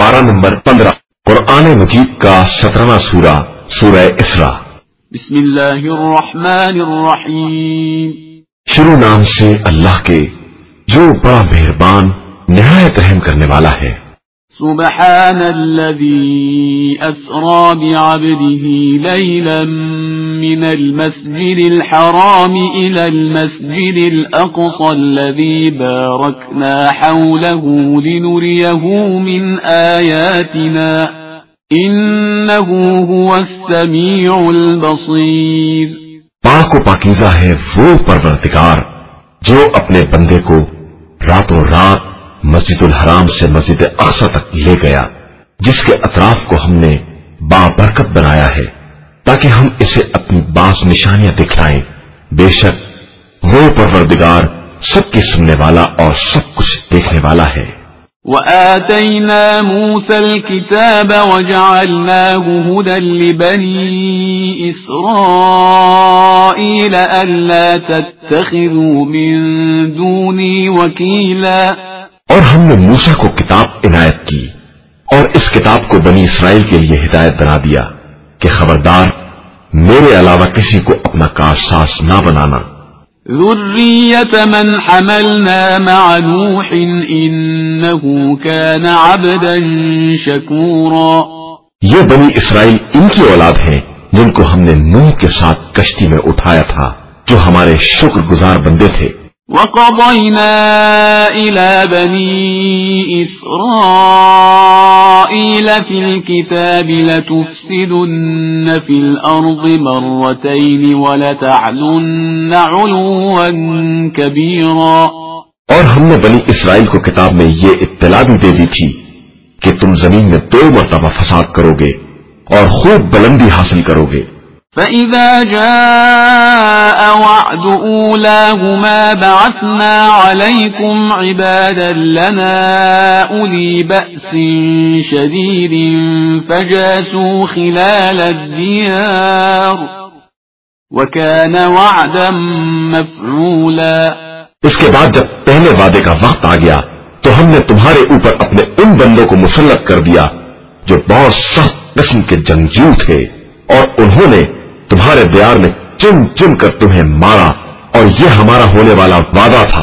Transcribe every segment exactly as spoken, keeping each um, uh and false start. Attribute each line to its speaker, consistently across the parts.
Speaker 1: पारा नंबर पंद्रह कुरान मजीद का सत्रहवां सूरा सूरह इसरा।
Speaker 2: बिस्मिल्लाहिर्रहमानिर्रहीम।
Speaker 1: शुरू नाम से अल्लाह के जो बड़ा मेहरबान निहायत रहम करने वाला है।
Speaker 2: सुब्हानल्लज़ी अस्रा बिअब्दिही लैलन मिनल मस्जिदिल हराम इलल मस्जिदिल अक़सा अल्लज़ी बारकना हौलहू लिनुरियहू मिन आयातिना इन्नहू हुवस समीउल बसीर।
Speaker 1: पाक व पाकीज़ा है वो परवरदिगार जो अपने बंदे को रातों रात मस्जिदुल हराम से मस्जिद अक़सा तक ले गया, जिसके अतराफ को हमने बाबरकत बनाया है ताकि हम इसे अपनी बास निशानियां दिखलाएं। बेशक वो परवरदिगार सबकी सुनने वाला और सब कुछ देखने वाला है।
Speaker 2: वआतैना मूसल किताब वजअलनाहु हुदल लिबनी इस्राईल अल्ला तत्तखिज़ू मिन दूनी वकीला।
Speaker 1: और हमने मूसा को किताब इनायत की और इस किताब को बनी इसराइल के लिए हिदायत बना दिया कि खबरदार मेरे अलावा किसी को अपना कारसाज ना बनाना।
Speaker 2: ज़ुर्रियत मन हमलना मअ नूह इन्नहु कान अब्दन शकूरा।
Speaker 1: ये बनी इसराइल इनकी औलाद हैं जिनको हमने नूह के साथ कश्ती में उठाया था, जो हमारे शुक्रगुजार बंदे थे।
Speaker 2: वक़ज़यना इला बनी इस्राईल फ़िल किताबि लतुफ़्सिदुन्न फ़िल अर्ज़ि मर्रतैनि वलतअलुन्न उलुव्वन कबीरा।
Speaker 1: और हमने बनी इसराइल को किताब में ये इत्तला भी दे दी थी कि तुम जमीन में दो मरतबा फसाद करोगे और खूब बुलंदी हासिल करोगे।
Speaker 2: فإذا جاء وعد أولاهما بعثنا عليكم عبادا لنا أولي بأس شديد فجاسوا خلال الديار وكان وعدا مفعولا۔
Speaker 1: इसके बाद जब पहले वादे का वक्त आ गया तो हमने तुम्हारे ऊपर अपने उन बंदों को मुसल्लत कर दिया जो बहुत सख्त किस्म के जंगजू थे, और उन्होंने तुम्हारे दियार में चुन चुन कर तुम्हें मारा, और ये हमारा होने वाला वादा था।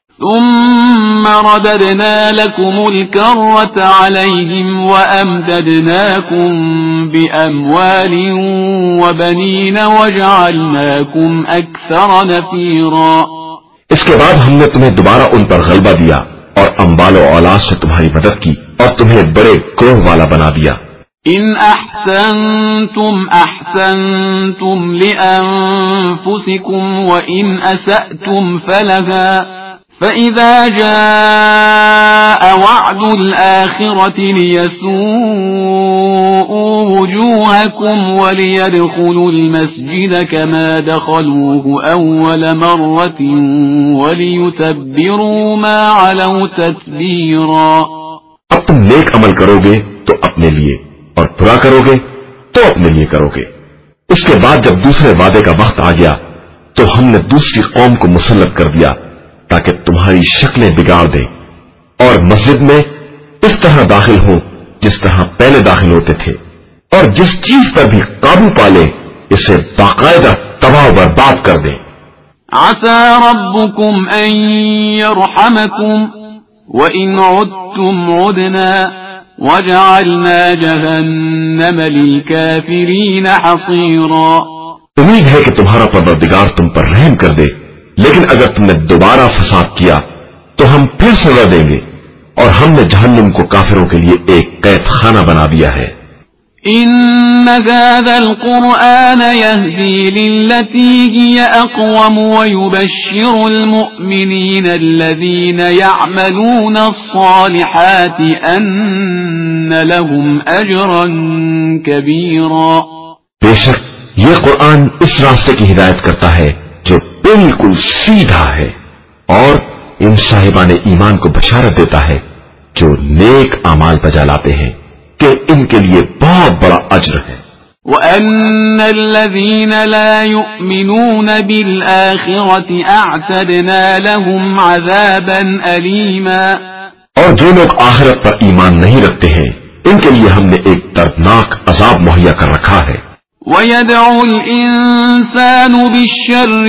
Speaker 2: ثم رددنا لكم الكرة عليهم وأمددناكم بأموال وبنين وجعلناكم أكثر نفيرا۔
Speaker 1: इसके बाद हमने तुम्हें दोबारा उन पर गलबा दिया और अम्बाल और औलाद से तुम्हारी मदद की और तुम्हें बड़े ग्रोह वाला बना दिया।
Speaker 2: इन अहसनतुम अहसनतुम लिअन्फुसिकुम व इन असअतुम फलहा फइज़ा जाअ वअदुल आखिरति लियसूअू वुजूहकुम व लियदखुलुल मस्जिद कमा दखलूहु अव्वल मर्रतिन व लियुतब्बिरू मा अलौ तत्बीरा।
Speaker 1: अब तुम नेक अमल करोगे तो अपने लिए और बुरा करोगे तो अपने लिए करोगे। उसके बाद जब दूसरे वादे का वक्त आ गया तो हमने दूसरी कौम को मुसल्लत कर दिया ताकि तुम्हारी शक्लें बिगाड़ दे और मस्जिद में इस तरह दाखिल हो जिस तरह पहले दाखिल होते थे, और जिस चीज पर भी काबू पाले इसे बाकायदा तबाह बर्बाद कर दे।
Speaker 2: आसा रब्बुकुम अन यरहमकुम व इन उद्तुम उदना वजअलना जहन्नम लिलकाफिरीन हसीरा।
Speaker 1: उम्मीद है कि तुम्हारा परवरदिगार तुम पर रहम कर दे, लेकिन अगर तुमने दोबारा फसाद किया तो हम फिर सजा देंगे, और हमने जहन्नुम को काफिरों के लिए एक कैद खाना बना दिया है।
Speaker 2: इन्न हाज़ल क़ुरआन यहदी लिल्लती हिय अक़वम व युबश्शिरुल मुअमिनीन अल्लज़ीना यअमलूना अस्सालिहाति अन्न लहुम अजरन कबीरा।
Speaker 1: बेशक ये कुरान इस रास्ते की हिदायत करता है जो बिल्कुल सीधा है, और इन साहिबान ईमान को बशारत देता है जो नेक अमाल बजा लाते हैं कि इनके लिए बहुत बड़ा अज्र है।
Speaker 2: وأن الذين لا يؤمنون بالآخرة أعتدنا لهم عذابا أليما।
Speaker 1: और जो लोग आखिरत पर ईमान नहीं रखते हैं ان کے لیے ہم نے ایک دردناک عذاب مہیا کر رکھا ہے۔
Speaker 2: وَيَدْعُ الْإِنسَانُ بِالشَّرِّ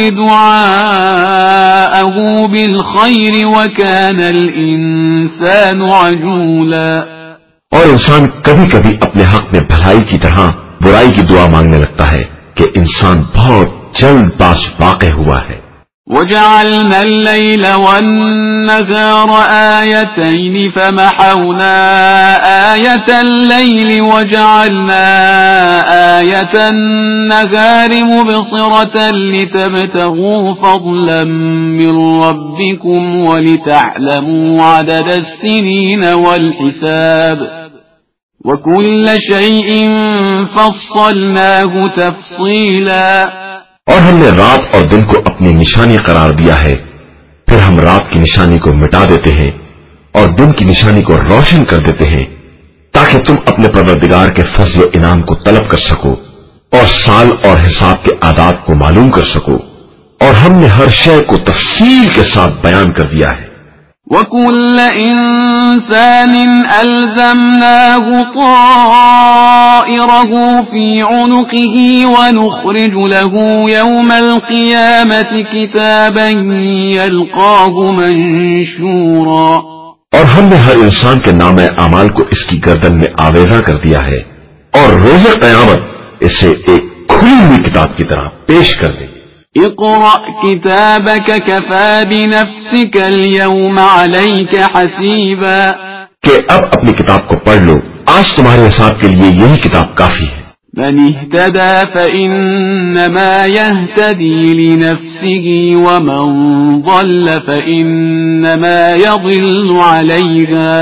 Speaker 2: دُعَاءَهُ بِالْخَيْرِ وَكَانَ الْإِنسَانُ عَجُولًا۔
Speaker 1: اور انسان کبھی کبھی اپنے حق میں بھلائی کی طرح برائی کی دعا مانگنے لگتا ہے کہ انسان بہت جلد باز واقع ہوا ہے۔
Speaker 2: وَجَعَلْنَا اللَّيْلَ وَالنَّهَارَ آيَتَيْنِ فَمَحَوْنَا آيَةَ اللَّيْلِ وَجَعَلْنَا آيَةَ النَّهَارِ مُبْصِرَةً لِتَبْتَغُوا فَضْلًا مِّن رَّبِّكُمْ وَلِتَعْلَمُوا عَدَدَ السِّنِينَ وَالْحِسَابَ وَكُلَّ شَيْءٍ فَصَّلْنَاهُ تَفْصِيلًا۔
Speaker 1: اور ہم نے رات اور دن کو اپنی نشانی قرار دیا ہے، پھر ہم رات کی نشانی کو مٹا دیتے ہیں اور دن کی نشانی کو روشن کر دیتے ہیں تاکہ تم اپنے پروردگار کے فضل و انعام کو طلب کر سکو اور سال اور حساب کے اعداد کو معلوم کر سکو، اور ہم نے ہر شے کو تفصیل کے ساتھ بیان کر دیا ہے۔
Speaker 2: وَكُلَّ إِنسَانٍ أَلْزَمْنَاهُ طَائِرَهُ فِي عُنُقِهِ وَنُخْرِجُ لَهُ يَوْمَ الْقِيَامَةِ كِتَابًا يَلْقَاهُ مَنشُورًا۔
Speaker 1: اور ہم نے ہر انسان کے نام اعمال کو اس کی گردن میں آویزاں کر دیا ہے اور روز قیامت اسے ایک کھلی ہوئی کتاب کی طرح پیش کر دیں۔
Speaker 2: اقرأ كتابك كفى بنفسك اليوم عليك حسيبا۔
Speaker 1: کہ اب اپنی کتاب کو پڑھ لو، آج تمہارے حساب کے لیے یہی کتاب کافی ہے۔
Speaker 2: من اهتدى فإنما يهتدي لنفسه ومن ضل فإنما يضل عليها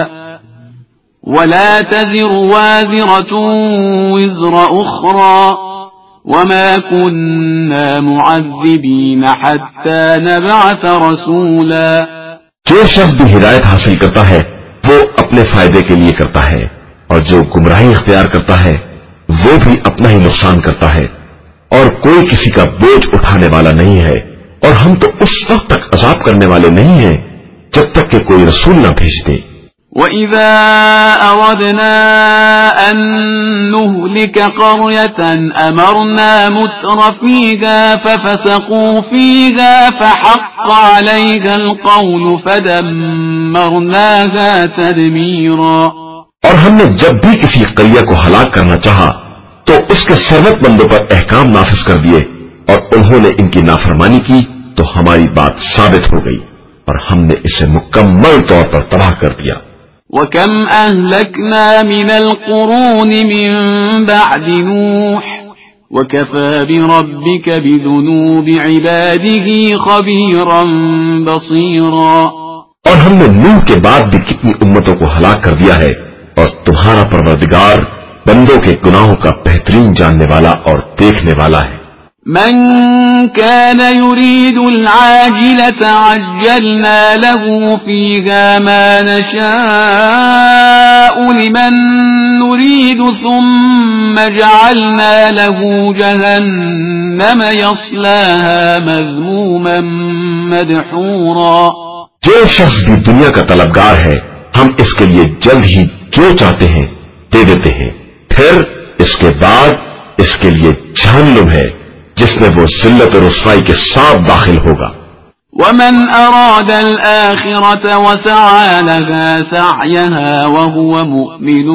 Speaker 2: ولا تزر وازرة وزر أخرى وما كنا معذبين حتى نبعث رسولا۔
Speaker 1: جو شخص بھی ہدایت حاصل کرتا ہے وہ اپنے فائدے کے لیے کرتا ہے، اور جو گمراہی اختیار کرتا ہے وہ بھی اپنا ہی نقصان کرتا ہے، اور کوئی کسی کا بوجھ اٹھانے والا نہیں ہے، اور ہم تو اس وقت تک عذاب کرنے والے نہیں ہیں جب تک کہ کوئی رسول نہ بھیج دے۔
Speaker 2: وَإِذَا أَرَدْنَا أَن نُّهْلِكَ قَرْيَةً أَمَرْنَا مُتْرَ فِيهَا فَفَسَقُوا فِيهَا فَحَقَّ عَلَيْهَا الْقَوْلُ فَدَمَّرْنَاهَا تَدْمِيرًا۔
Speaker 1: اور ہم نے جب بھی کسی قریہ کو ہلاک کرنا چاہا تو اس کے ثروت مندوں پر احکام نافذ کر دیے، اور انہوں نے ان کی نافرمانی کی تو ہماری بات ثابت ہو گئی اور ہم نے اسے مکمل طور پر تباہ کر دیا۔
Speaker 2: وَكَمْ أَهْلَكْنَا مِنَ الْقُرُونِ مِنْ بَعْدِ نُوحٍ وَكَفَى بِرَبِّكَ بِذُنُوبِ عِبَادِهِ خَبِيرًا بَصِيرًا۔
Speaker 1: اور ہم نے نوح کے بعد بھی کتنی امتوں کو ہلاک کر دیا ہے، اور تمہارا پروردگار بندوں کے گناہوں کا بہترین جاننے والا اور دیکھنے والا ہے۔
Speaker 2: من كان يريد العاجلة عجلنا له فيها ما نشاء لمن نريد ثم جعلنا له جهنم يصلاها مذموما مدحورا۔
Speaker 1: جو شخص بھی دنیا کا طلبگار ہے ہم اس کے لیے جلد ہی جو چاہتے ہیں دے دیتے ہیں، پھر اس کے بعد اس کے لیے جہنم ہے جس میں وہ ذلت اور رسوائی کے ساتھ داخل ہوگا۔
Speaker 2: ومن أراد الآخرة وسعى لها سعيها وهو مؤمن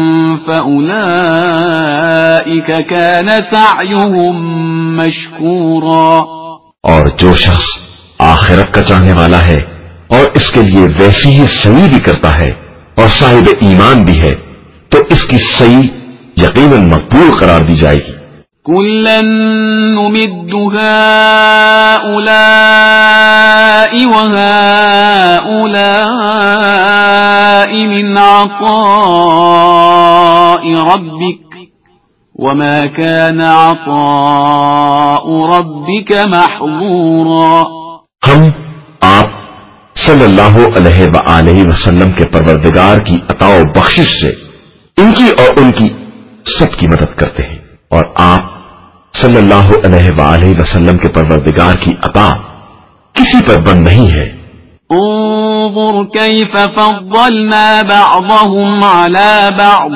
Speaker 2: فأولئك كان سعيهم مشكورا۔
Speaker 1: اور جو شخص آخرت کا چاہنے والا ہے اور اس کے لیے ویسی ہی سعی بھی کرتا ہے اور صاحب ایمان بھی ہے تو اس کی سعی یقیناً مقبول قرار دی جائے گی۔
Speaker 2: كلا نمد هؤلاء وهؤلاء من عطاء ربك وما كان عطاء ربك محظورا۔
Speaker 1: ہم آپ صلی اللہ علیہ وآلہ وسلم کے پروردگار کی عطا و بخشش سے ان کی اور ان کی سب کی مدد کرتے ہیں، اور آپ صلی اللہ علیہ وآلہ وسلم کے پروردگار کی عطا کسی پر بند نہیں ہے۔
Speaker 2: انظر كيف فضلنا بعضهم على بعض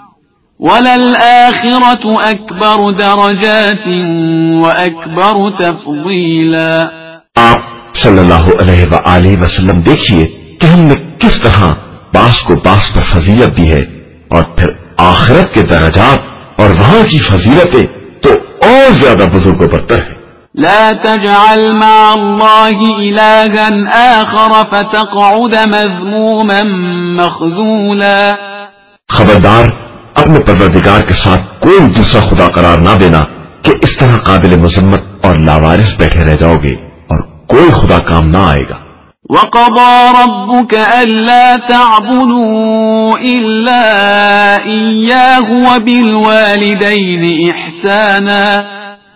Speaker 2: وللآخرة أكبر درجات وأكبر تفضيلا۔
Speaker 1: آپ صلی اللہ علیہ وآلہ وسلم دیکھیے کہ ہم نے کس طرح باس کو باس پر فضیلت دی ہے، اور پھر آخرت کے درجات اور وہاں کی فضیلتیں تو اور زیادہ بزرگ و برتر ہے۔
Speaker 2: لا تجعل مع الله إلها آخر فتقعد مذموما مخذولا۔
Speaker 1: خبردار، اپنے پروردگار کے ساتھ کوئی دوسرا خدا قرار نہ دینا کہ اس طرح قابل مذمت اور لاوارث بیٹھے رہ جاؤ گے اور کوئی خدا کام نہ آئے گا۔
Speaker 2: وَقَضَى رَبُّكَ أَلَّا تَعْبُدُوا إِلَّا إِيَّاهُ وَبِالْوَالِدَيْنِ إِحْسَانًا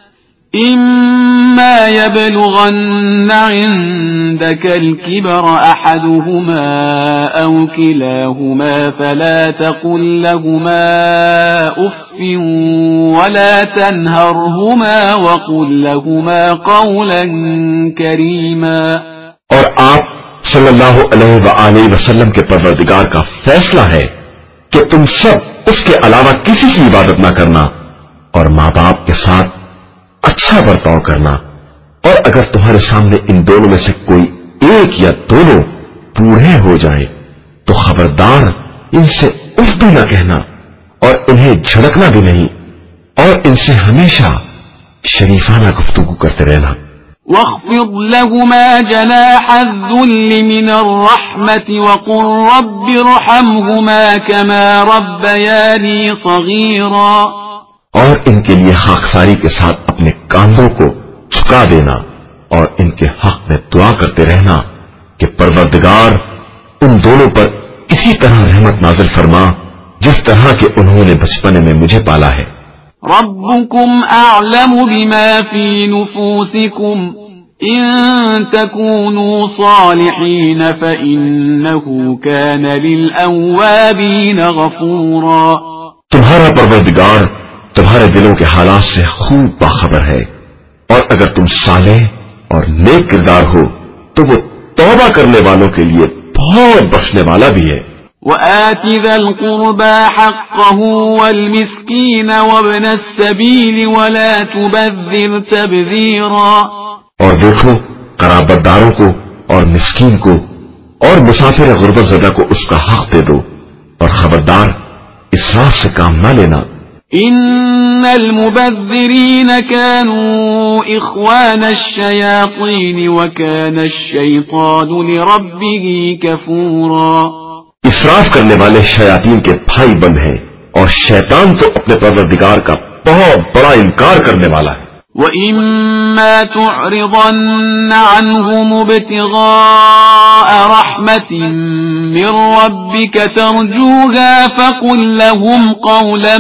Speaker 2: إِمَّا يَبْلُغَنَّ عِندَكَ الْكِبَرَ أَحَدُهُمَا أَوْ كِلَاهُمَا فَلَا تَقُل لَّهُمَا أُفٍّ وَلَا تَنْهَرْهُمَا وَقُل لَّهُمَا قَوْلًا كَرِيمًا۔
Speaker 1: اور آپ صلی اللہ علیہ وآلہ وسلم کے پروردگار کا فیصلہ ہے کہ تم سب اس کے علاوہ کسی کی عبادت نہ کرنا اور ماں باپ کے ساتھ اچھا برتاؤ کرنا، اور اگر تمہارے سامنے ان دونوں میں سے کوئی ایک یا دونوں بوڑھے ہو جائیں تو خبردار ان سے اف بھی نہ کہنا اور انہیں جھڑکنا بھی نہیں، اور ان سے ہمیشہ شریفانہ گفتگو کرتے رہنا۔
Speaker 2: واخفض لهما جناح الذل من الرحمة وقل رب ارحمهما كما ربياني صغيرا۔
Speaker 1: اور ان کے لیے خاکساری کے ساتھ اپنے کاندھوں کو جھکا دینا اور ان کے حق میں دعا کرتے رہنا کہ پروردگار ان دونوں پر اسی طرح رحمت نازل فرما جس طرح کہ انہوں نے بچپنے میں مجھے پالا ہے۔
Speaker 2: ربكم أعلم بما في نفوسكم إن تكونوا صالحين فإنه كان للأوابين غفورا۔
Speaker 1: تمہارا پروردگار تمہارے دلوں کے حالات سے خوب باخبر ہے، اور اگر تم صالح اور نیک کردار ہو تو وہ توبہ کرنے والوں کے لیے بہت بخشنے والا بھی ہے۔
Speaker 2: وآت ذا القربى حقه والمسكين وابن السبيل ولا تبذر تبذيرا۔
Speaker 1: اور دیکھو قرابت داروں کو اور مسکین کو اور مسافر غربت زدہ کو اس کا حق دے دو، اور خبردار اسراف سے کام نہ لینا۔
Speaker 2: ان المبذرين كانوا اخوان الشياطين وكان الشيطان لربه كفورا۔
Speaker 1: اسراف کرنے والے شیاطین کے بھائی بند ہیں، اور شیطان تو اپنے پروردگار کا بہت بڑا انکار کرنے والا ہے۔
Speaker 2: وَإِمَّا تُعْرِضَنَّ عَنْهُمُ ابْتِغَاءَ رَحْمَةٍ مِّن رَّبِّكَ تَرْجُوهَا فَقُل لَّهُمْ قَوْلًا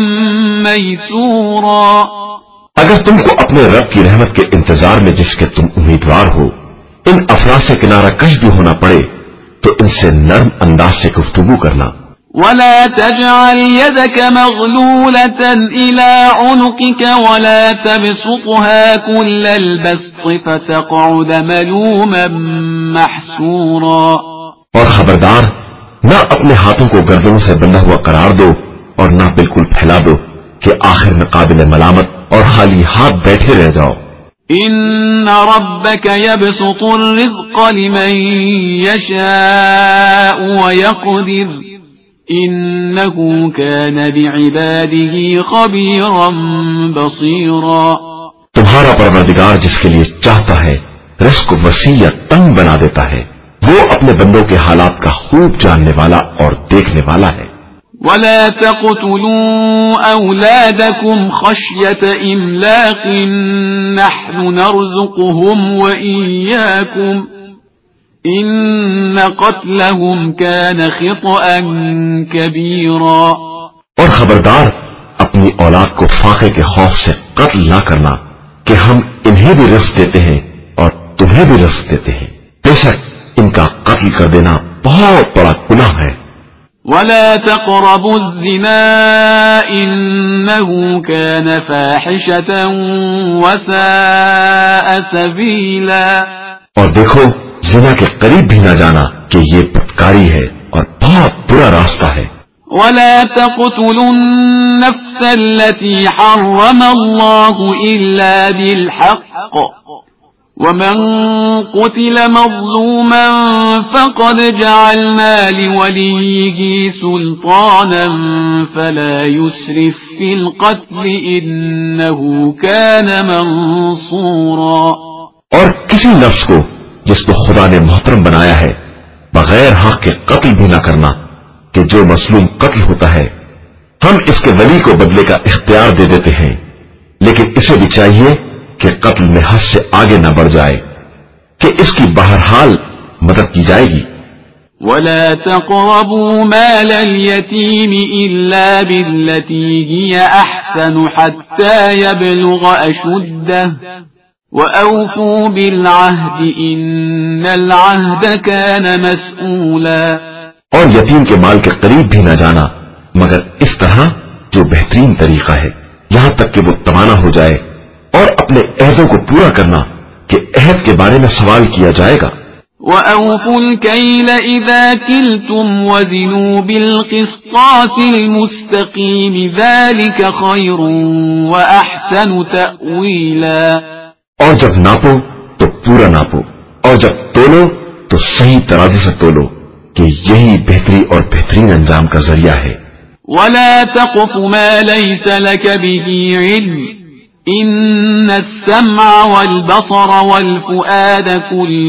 Speaker 2: مَّيْسُورًا۔
Speaker 1: اگر تم کو اپنے رب کی رحمت کے انتظار میں جس کے تم امیدوار ہو ان افراد سے کنارہ کش بھی ہونا پڑے تو ان سے نرم انداز سے گفتگو کرنا۔
Speaker 2: ولا تجعل يدك مغلولة إلى عنقك ولا تبسطها كل البسط فتقعد ملوما محسورا۔
Speaker 1: اور خبردار نہ اپنے ہاتھوں کو گردنوں سے بندھا ہوا قرار دو اور نہ بالکل پھیلا دو کہ آخر میں قابل ملامت اور خالی ہاتھ بیٹھے رہ جاؤ۔
Speaker 2: ان ربك يبسط الرزق لمن يشاء ويقدر انه كان بعباده خبيرا بصيرا۔
Speaker 1: تمہارا پروردگار جس کے لیے چاہتا ہے رزق وسیع یا تنگ بنا دیتا ہے، وہ اپنے بندوں کے حالات کا خوب جاننے والا اور دیکھنے والا ہے۔
Speaker 2: ولا تقتلوا أولادكم خشية إملاق نحن نرزقهم وإياكم إن قتلهم كان خطأ كبيرا۔
Speaker 1: اور خبردار اپنی اولاد کو فاقے کے خوف سے قتل نہ کرنا کہ ہم انہیں بھی رزق دیتے ہیں اور تمہیں بھی رزق دیتے ہیں، بے شک ان کا قتل کر دینا بہت بڑا گناہ ہے۔
Speaker 2: ولا تقربوا الزنا إنه كان فاحشة وساء سبيلا۔
Speaker 1: اور دیکھو ज़िना के करीब भी न जाना कि ये बदकारी है और बहुत बुरा रास्ता है।
Speaker 2: ولا تقتلوا النفس التي حرم الله إلا بالحق ومن قتل مظلوما فقد جعلنا لوليه سلطانا فلا يسرف في القتل إنه كان منصورا۔
Speaker 1: اور کسی نفس کو جس کو خدا نے محترم بنایا ہے بغیر حق کے قتل بھی نہ کرنا کہ جو مظلوم قتل ہوتا ہے ہم اس کے ولی کو بدلے کا اختیار دے دیتے ہیں، لیکن اسے بھی چاہیے کہ قتل میں حد سے آگے نہ بڑھ جائے کہ اس کی بہرحال مدد کی جائے گی۔
Speaker 2: ولا تقربوا مال اليتيم إلا بالتي هي أحسن حتى يبلغ أشده وأوفوا بالعهد إن العهد كان مسؤولا۔
Speaker 1: اور یتیم کے مال کے قریب بھی نہ جانا مگر اس طرح جو بہترین طریقہ ہے یہاں تک کہ وہ توانا ہو جائے، اور اپنے عہدوں کو پورا کرنا کہ عہد کے بارے میں سوال کیا جائے گا۔
Speaker 2: وَأَوْفُوا الْكَيْلَ إِذَا كِلْتُمْ وَزِنُوا بِالْقِسْطَاسِ الْمُسْتَقِيمِ ذَلِكَ خَيْرٌ وَأَحْسَنُ تَأْوِيلًا۔
Speaker 1: اور جب ناپو تو پورا ناپو، اور جب تولو تو صحیح ترازی سے تولو کہ یہی بہتری اور بہترین انجام کا ذریعہ ہے۔
Speaker 2: وَلَا تَقْفُ مَا لَيْسَ لَكَ بِهِ عِلْمٌ إِنَّ السَّمْعَ وَالْبَصَرَ وَالْفُؤَادَ كُلُّ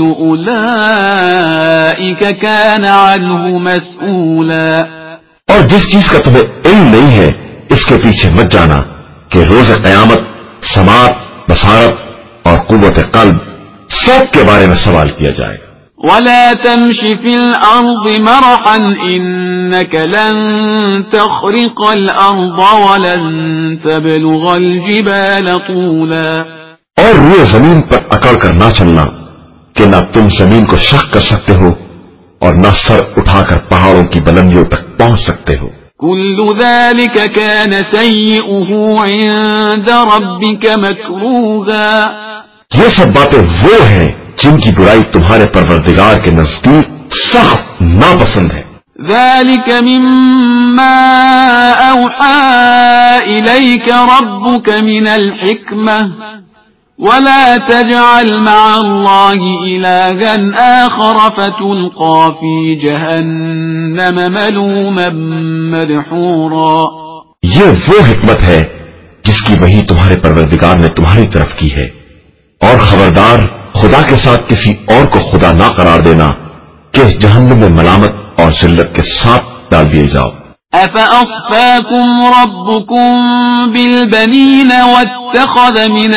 Speaker 2: أُولَئِكَ كَانَ عَنْهُ مَسْئُولًا۔
Speaker 1: اور جس چیز کا تمہیں علم نہیں ہے اس کے پیچھے مت جانا کہ روز قیامت سماعت، بصارت اور قوت قلب سب کے بارے میں سوال کیا جائے گا۔
Speaker 2: وَلَا تَمْشِ فِي الْأَرْضِ مَرَحًا إِنَّكَ لَن تَخْرِقَ الْأَرْضَ وَلَن تَبْلُغَ الْجِبَالَ طُولًا۔
Speaker 1: اور روئے زمین پر اکڑ کر نہ چلنا کہ نہ تم زمین کو شق کر سکتے ہو اور نہ سر اٹھا کر پہاڑوں کی بلندیوں تک پہنچ سکتے ہو۔
Speaker 2: كُلُّ ذَلِكَ كَانَ سَيِّئُهُ عِندَ رَبِّكَ مَكْرُوهًا۔
Speaker 1: یہ سب باتیں وہ ہیں جن کی برائی تمہارے پروردگار کے نزدیک سخت ناپسند ہے۔
Speaker 2: ذَلِكَ مِمَّا أَوْحَى إِلَيْكَ رَبُّكَ مِنَ الْحِكْمَةِ وَلَا تَجْعَلْ مَعَ اللَّهِ إِلَٰهًا آخَرَ فَتُلْقَىٰ فِي جَهَنَّمَ مَلُومًا مَدْحُورًا۔
Speaker 1: یہ وہ حکمت ہے جس کی وحی تمہارے پروردگار نے تمہاری طرف کی ہے، اور خبردار خدا کے ساتھ کسی اور کو خدا نہ قرار دینا کہ اس جہنم میں ملامت اور ذلت کے ساتھ ڈال دیے جاؤ۔
Speaker 2: أَفَأَصْفَاكُمْ رَبُّكُمْ بِالْبَنِينَ وَاتَّخَذَ مِنَ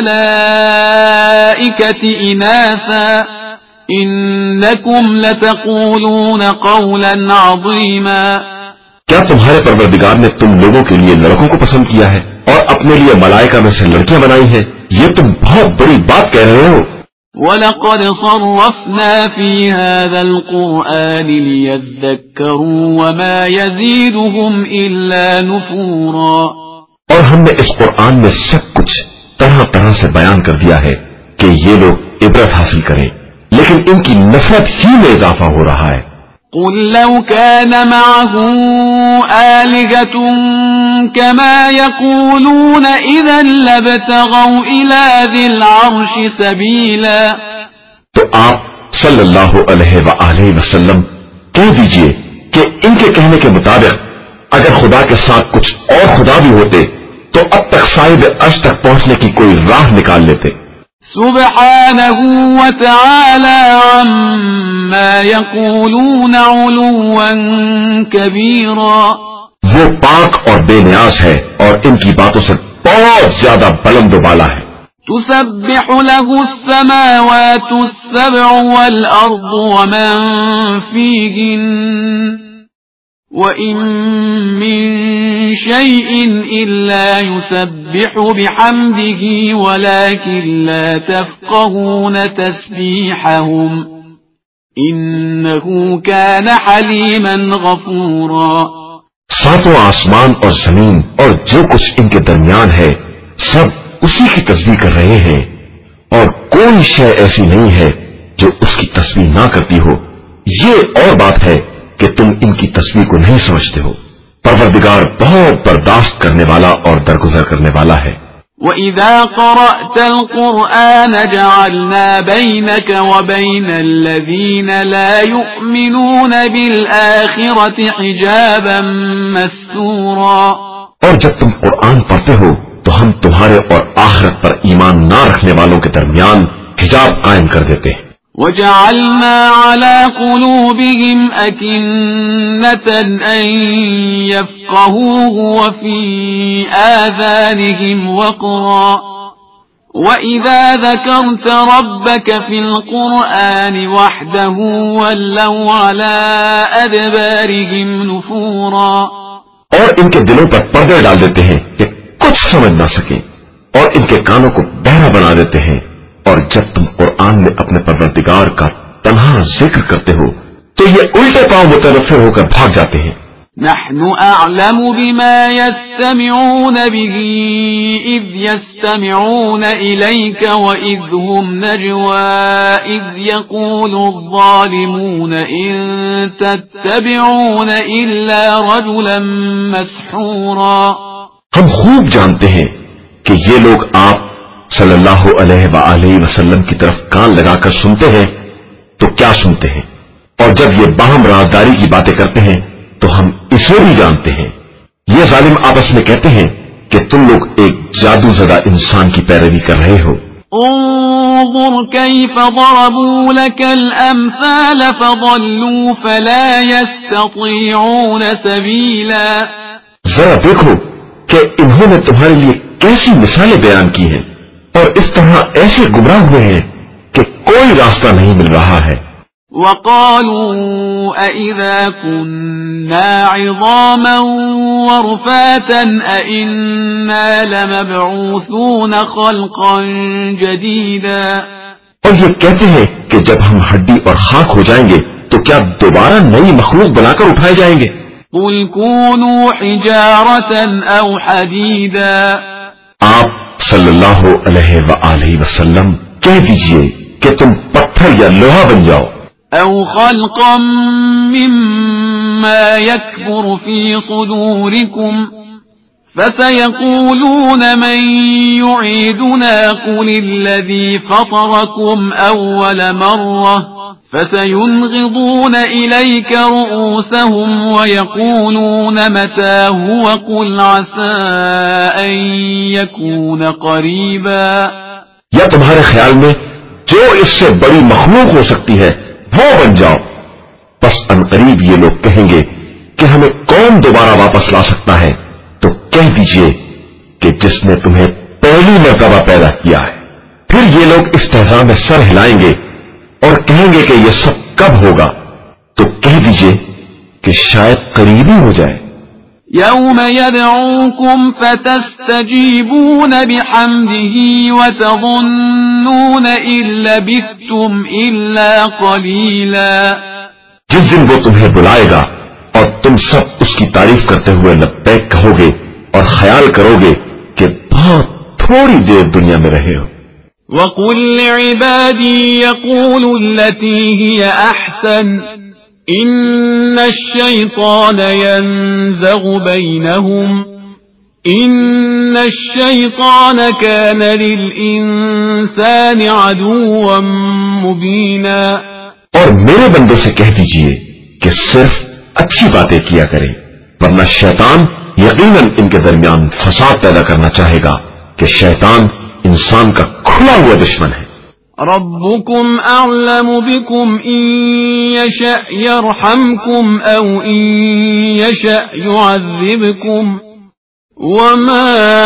Speaker 2: الْمَلَائِكَةِ إِنَاثًا إِنَّكُمْ لَتَقُولُونَ قَوْلًا عَظِيمًا۔
Speaker 1: کیا تمہارے پروردگار نے تم لوگوں کے لیے لڑکوں کو پسند کیا ہے اور اپنے لیے ملائکہ میں سے لڑکیاں بنائی ہیں؟ یہ تم بہت بڑی بات کہہ رہے ہو۔
Speaker 2: وَلَقَدْ صَرَّفْنَا فِي هَذَا الْقُرْآنِ لِيَذَّكَّرُوا وَمَا يَزِيدُهُمْ إِلَّا نُفُورًا۔
Speaker 1: اور ہم نے اس قرآن میں سب کچھ طرح طرح سے بیان کر دیا ہے کہ یہ لوگ عبرت حاصل کریں، لیکن ان کی نفرت ہی میں اضافہ ہو رہا ہے۔
Speaker 2: قُلْ لَوْ كَانَ مَعَهُ آلِهَةٌ كَمَا يَقُولُونَ إِذًا لَابْتَغَوْا إِلَى ذِي الْعَرْشِ سَبِيلًا۔
Speaker 1: تو آپ صلی اللہ علیہ وآلہ وسلم کہہ دیجئے کہ ان کے کہنے کے مطابق اگر خدا کے ساتھ کچھ اور خدا بھی ہوتے تو اب تک صاحب عرش تک پہنچنے کی کوئی راہ نکال لیتے۔
Speaker 2: سبحانه وتعالى عما يقولون علوا كبيرا۔
Speaker 1: وہ پاک اور بے نیاز ہے اور ان کی باتوں سے بہت زیادہ بلند و بالا ہے۔
Speaker 2: تسبح له السماوات السبع والأرض ومن فيهن وَإِن مِّن شَيْءٍ إِلَّا يُسَبِّحُ بِحَمْدِهِ وَلَكِن لَّا تَفْقَهُونَ تَسْبِيحَهُمْ إِنَّهُ كَانَ حَلِيمًا غَفُورًا۔
Speaker 1: ساتوں آسمان اور زمین اور جو کچھ ان کے درمیان ہے سب اسی کی تسبیح کر رہے ہیں، اور کوئی شے ایسی نہیں ہے جو اس کی تسبیح نہ کرتی ہو، یہ اور بات ہے کہ تم ان کی تسبیح کو نہیں سمجھتے ہو۔ پروردگار بہت برداشت کرنے والا اور درگزر کرنے والا ہے۔
Speaker 2: وَإِذَا قَرَأْتَ الْقُرْآنَ جَعَلْنَا بَيْنَكَ وَبَيْنَ الَّذِينَ لَا يُؤْمِنُونَ بِالْآخِرَةِ حِجَابًا مَسْتُورًا۔ اور جب تم قرآن پڑھتے ہو تو ہم تمہارے اور آخرت پر ایمان نہ رکھنے والوں کے درمیان حجاب قائم کر دیتے ہیں۔ وَجَعَلْنَا عَلَى قُلُوبِهِمْ أَكِنَّةً أَن يَفْقَهُوهُ وَفِي آذَانِهِمْ وَقْرًا وَإِذَا ذَكَرْتَ رَبَّكَ فِي الْقُرْآنِ وَحْدَهُ وَلَّوْا عَلَى أَدْبَارِهِمْ نُفُورًا۔
Speaker 1: اور ان کے دلوں پر پردے ڈال دیتے ہیں کہ کچھ سمجھ نہ سکیں، اور ان کے کانوں کو بہرا بنا دیتے ہیں، اور جب تم قرآن میں اپنے پروردگار کا تنہا ذکر کرتے ہو تو یہ الٹے پاؤں متنفر ہو کر بھاگ جاتے ہیں۔
Speaker 2: نحن اعلم بما يستمعون به اذ يستمعون اليك واذ هم نجوى اذ يقول الظالمون ان تتبعون الا رجلا مسحورا۔
Speaker 1: ہم خوب جانتے ہیں کہ یہ لوگ آپ صلی اللہ علیہ وآلہ وسلم کی طرف کان لگا کر سنتے ہیں تو کیا سنتے ہیں، اور جب یہ باہم رازداری کی باتیں کرتے ہیں تو ہم اسے بھی جانتے ہیں۔ یہ ظالم آپس میں کہتے ہیں کہ تم لوگ ایک جادو زدہ انسان کی پیروی کر رہے ہو۔
Speaker 2: انظر كيف ضربوا لك الامثال فضلوا فلا يستطيعون سبيلا۔
Speaker 1: ذرا دیکھو کہ انہوں نے تمہارے لیے کیسی مثالیں بیان کی ہیں اور اس طرح ایسے گمراہ ہوئے ہیں کہ کوئی راستہ نہیں مل رہا ہے۔
Speaker 2: وَقَالُوا أَإِذَا كُنَّا عِظَامًا وَرُفَاتًا أَإِنَّا لَمَبْعُوثُونَ خَلْقًا جَدِيدًا۔
Speaker 1: اور یہ کہتے ہیں کہ جب ہم ہڈی اور خاک ہو جائیں گے تو کیا دوبارہ نئی مخلوق بنا کر اٹھائے جائیں گے؟
Speaker 2: قُلْ كُونُوا حِجَارَةً أَوْ حَدِيدًا۔
Speaker 1: آپ صلی اللہ علیہ وآلہ وسلم کہہ دیجئے کہ تم پتھر یا لوہا بن جاؤ،
Speaker 2: أَوْ خَلْقًا مِّمَّا يَكْبُرُ فِي صُدُورِكُمْ فَسَيَقُولُونَ مَن يُعِيدُنَا قُلِ الَّذِي فَطَرَكُمْ أَوَّلَ مَرَّةٍ فَسَيُنْغِضُونَ إِلَيْكَ رُؤُوسَهُمْ وَيَقُولُونَ مَتَىٰ هُوَ قُلْ عَسَىٰ أَن يَكُونَ قَرِيبًا۔
Speaker 1: یا تمہارے خیال میں جو اس سے بڑی مخلوق ہو سکتی ہے وہ بن جاؤ، پس عنقریب یہ لوگ کہیں گے کہ ہمیں کون دوبارہ واپس لا سکتا ہے، تو کہہ دیجئے کہ جس نے تمہیں پہلی مرتبہ پیدا کیا ہے۔ پھر یہ لوگ استہزاء میں سر ہلائیں گے اور کہیں گے کہ یہ سب کب ہوگا، تو کہہ دیجئے کہ شاید قریب ہی ہو جائے۔
Speaker 2: يَوْمَ يَدْعُوكُمْ فَتَسْتَجِيبُونَ بِحَمْدِهِ وَتَظُنُّونَ إِن لَّبِثْتُمْ إِلَّا قَلِيلًا۔
Speaker 1: جس دن وہ تمہیں بلائے گا اور تم سب اس کی تعریف کرتے ہوئے لبیک کہو گے اور خیال کرو گے کہ بہت تھوڑی دیر دنیا میں رہے ہو۔
Speaker 2: وَقُل لِّعِبَادِي يَقُولُوا الَّتِي هِيَ أَحْسَنُ إِنَّ الشَّيْطَانَ يَنزَغُ بَيْنَهُمْ إِنَّ الشَّيْطَانَ كَانَ لِلْإِنسَانِ عَدُوًّا مُّبِينًا۔
Speaker 1: اور میرے بندوں سے کہہ دیجئے کہ صرف اچھی باتیں کیا کریں، ورنہ شیطان یقیناً ان کے درمیان فساد پیدا کرنا چاہے گا کہ شیطان انسان کا کھلا ہوا دشمن ہے۔
Speaker 2: ربكم أعلم بكم إن يشأ يرحمكم أو إن يشأ يعذبكم وما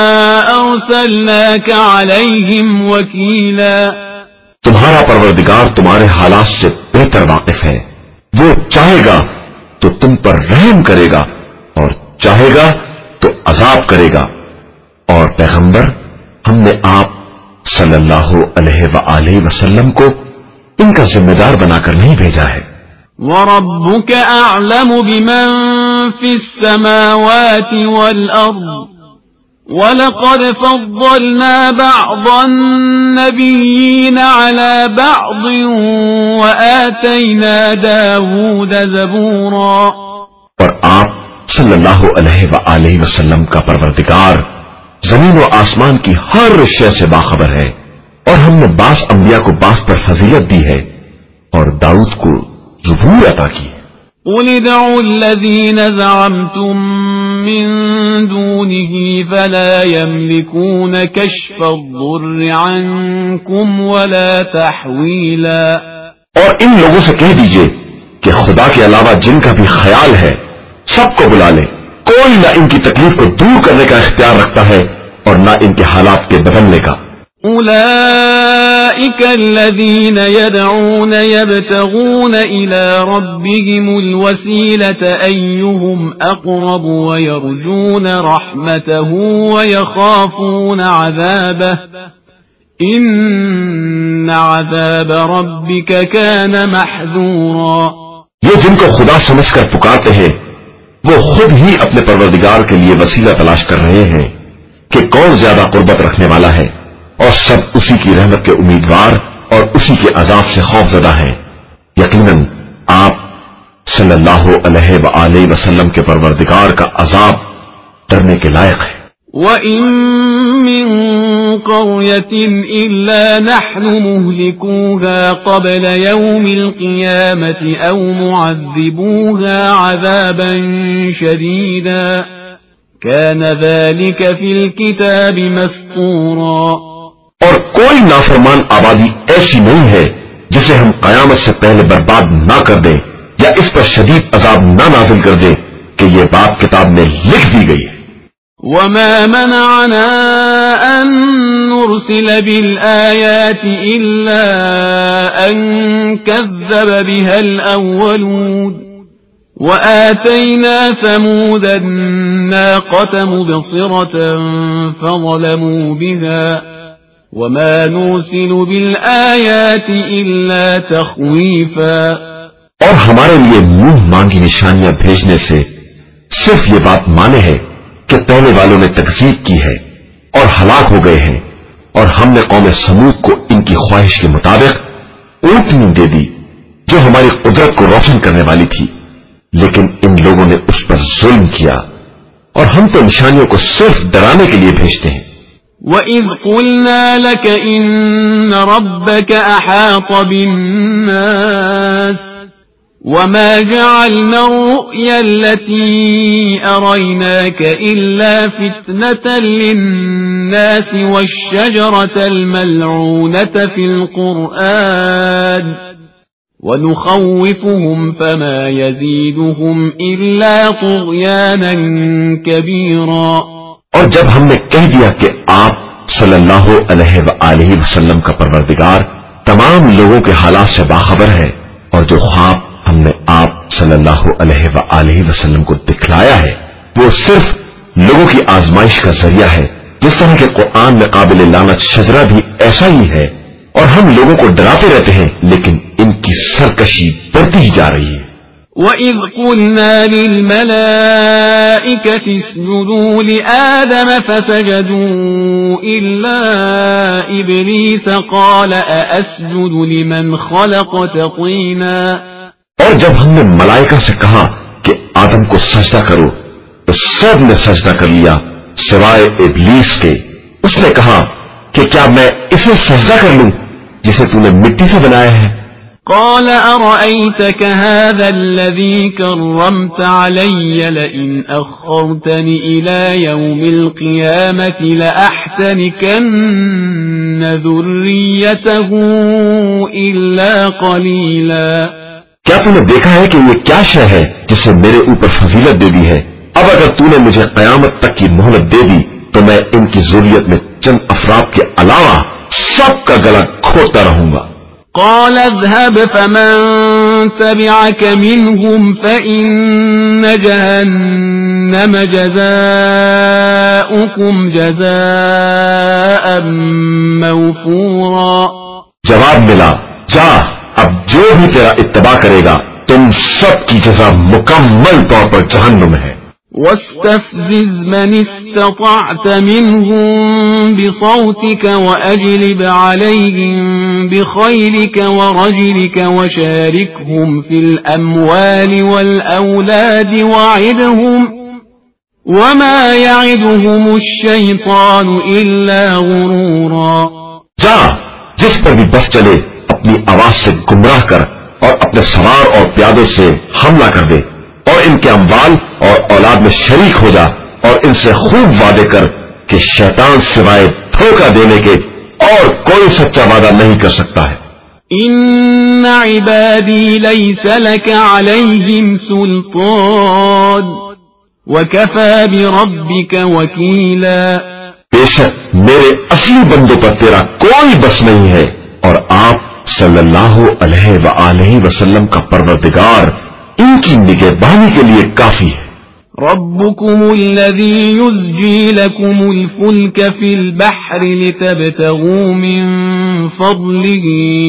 Speaker 2: أرسلناك عليهم وكيلا۔
Speaker 1: تمہارا پروردگار تمہارے حالات سے بہتر واقف ہے، وہ چاہے گا تو تم پر رحم کرے گا اور چاہے گا تو عذاب کرے گا، اور پیغمبر ہم نے آپ صلی اللہ علیہ وآلہ وسلم کو ان کا ذمہ دار بنا کر نہیں بھیجا ہے۔
Speaker 2: وَرَبُّكَ أَعْلَمُ بِمَن فِي السَّمَاوَاتِ وَالْأَرْضِ وَلَقَدْ فَضَّلْنَا بَعْضَ النَّبِيِّينَ عَلَى بَعْضٍ وَآتَيْنَا دَاوُودَ زَبُورًا۔
Speaker 1: اور آپ صلی اللہ علیہ وآلہ وسلم کا پروردگار زمین و آسمان کی ہر شے سے باخبر ہے، اور ہم نے بعض انبیاء کو بعض پر فضیلت دی ہے اور داؤد کو زبور عطا کی ہے۔
Speaker 2: قُلِ ادْعُوا الَّذِينَ زَعَمْتُم مِّن دُونِهِ فَلَا يَمْلِكُونَ كَشْفَ الضُّرِّ عَنكُمْ وَلَا تَحْوِيلًا۔
Speaker 1: اور ان لوگوں سے کہہ دیجئے کہ خدا کے علاوہ جن کا بھی خیال ہے سب کو بلا لیں، کوئی نہ ان کی تکلیف کو دور کرنے کا اختیار رکھتا ہے اور نہ ان کے حالات کے بدلنے کا۔
Speaker 2: أولئك الذين يدعون يبتغون إلى ربهم الوسيلة أيهم أقرب ويرجون رحمته ويخافون عذابه إن عذاب ربك كان محذورا۔
Speaker 1: یہ جن کو خدا سمجھ کر پکارتے ہیں وہ خود ہی اپنے پروردگار کے لیے وسیلہ تلاش کر رہے ہیں کہ کون زیادہ قربت رکھنے والا ہے، اور سب اسی کی رحمت کے امیدوار اور اسی کے عذاب سے خوف زدہ ہیں۔ یقیناً آپ صلی اللہ علیہ وآلہ وسلم کے پروردگار کا عذاب ڈرنے کے لائق ہے۔
Speaker 2: وَإِن مِّن قَرْيَةٍ إِلَّا نَحْنُ مُهْلِكُوهَا قَبْلَ يَوْمِ الْقِيَامَةِ أَوْ مُعَذِّبُوهَا عَذَابًا شَدِيدًا كَانَ ذَلِكَ فِي الْكِتَابِ مَسْطُورًا۔
Speaker 1: اور کوئی نافرمان آبادی ایسی نہیں ہے جسے ہم قیامت سے پہلے برباد نہ کر دیں یا اس پر شدید عذاب نہ نازل کر دیں کہ یہ بات کتاب میں لکھ دی گئی ہے۔
Speaker 2: وَمَا مَنَعَنَا أَن نُّرْسِلَ بِالْآيَاتِ إِلَّا أَن كَذَّبَ بِهَا الْأَوَّلُونَ وَآتَيْنَا ثَمُودَ النَّاقَةَ مُبْصِرَةً فَظَلَمُوا بِهَا وَمَا نُرْسِلُ بِالْآيَاتِ إِلَّا تَخْوِيفًا۔
Speaker 1: اور ہمارے لیے منہ مانگی نشانیاں بھیجنے سے صرف یہ بات مانے ہے کہ پہلے والوں نے تکذیب کی ہے اور ہلاک ہو گئے ہیں، اور ہم نے قوم سمود کو ان کی خواہش کے مطابق اونٹنی دے دی جو ہماری قدرت کو روشن کرنے والی تھی، لیکن ان لوگوں نے اس پر ظلم کیا، اور ہم تو نشانیوں کو صرف ڈرانے کے لیے بھیجتے ہیں۔
Speaker 2: وَإِذْ قُلْنَا لَكَ إِنَّ رَبَّكَ أَحَاطَ بِالنَّاسِ وَمَا جَعَلْنَا الرُّؤْيَا الَّتِي أَرَيْنَاكَ إِلَّا فِتْنَةً لِلنَّاسِ وَالشَّجَرَةَ الْمَلْعُونَةَ فِي الْقُرْآنِ وَنُخَوِّفُهُمْ فَمَا يَزِيدُهُمْ إِلَّا طُغْيَانًا كَبِيرًا۔
Speaker 1: اور جب ہم نے کہہ دیا کہ آپ صلی اللہ علیہ وآلہ وسلم کا پروردگار تمام لوگوں کے حالات سے باخبر ہے، اور جو خواب ہم نے آپ صلی اللہ علیہ وآلہ وسلم کو دکھلایا ہے وہ صرف لوگوں کی آزمائش کا ذریعہ ہے، جس طرح کہ قرآن میں قابل لعنت شجرہ بھی ایسا ہی ہے، اور ہم لوگوں کو ڈراتے رہتے ہیں لیکن ان کی سرکشی بڑھتی ہی جا رہی ہے۔
Speaker 2: وَإِذْ قُلْنَا لِلْمَلَائِكَةِ اسْجُدُوا لِآدَمَ فَسَجَدُوا إِلَّا إِبْلِيسَ قَالَ أَأَسْجُدُ لِمَنْ خَلَقْتَ طِينًا۔
Speaker 1: اور جب ہم نے ملائکہ سے کہا کہ آدم کو سجدہ کرو تو سب نے سجدہ کر لیا سوائے ابلیس کے۔ اس نے کہا کہ کیا میں اسے سجدہ کر لوں جسے تو نے مٹی سے بنایا ہے؟
Speaker 2: قال أرأيتك هذا الذي كرمت علي لئن أخرتني إلى يوم القيامة لأحتنكن ذريته إلا قليلا۔
Speaker 1: کیا تو نے دیکھا ہے کہ یہ کیا شے ہے جسے میرے اوپر فضیلت دے دی ہے؟ اب اگر تو نے مجھے قیامت تک کی مہلت دے دی تو میں ان کی ذریت میں چند افراد کے علاوہ سب کا گلا کھوتا رہوں گا۔
Speaker 2: قال اذهب فمن تبعك منهم فإن جهنم جزاؤكم جزاء موفورا۔
Speaker 1: جواب ملا، جا اب جو بھی تیرا اتباع کرے گا تم سب کی جزا مکمل طور پر جہنم ہے۔
Speaker 2: واستفزز من استطعت منهم بصوتك وأجلب عليهم بخيلك ورجلك وشاركهم في الأموال والأولاد وعدهم وما يعدهم الشيطان إلا غرورا.
Speaker 1: جا جس پر بھی بس چلے اپنی آواز سے گمراہ کر اور اپنے سوار اور پیادوں سے حملہ کر دے اور ان کے اموال اور اولاد میں شریک ہو جا اور ان سے خوب وعدے کر کہ شیطان سوائے دھوکہ دینے کے اور کوئی سچا وعدہ نہیں کر سکتا ہے.
Speaker 2: ان عبادی لیس لک علیہم سلطان وکفى بربک وکیلا.
Speaker 1: بے شک میرے اصلی بندوں پر تیرا کوئی بس نہیں ہے اور آپ صلی اللہ علیہ وآلہ وسلم کا پروردگار ان کی نگہبانی کے لیے کافی ہے.
Speaker 2: ربكم الذي يزجي لكم الفلك في البحر لتبتغوا من فضله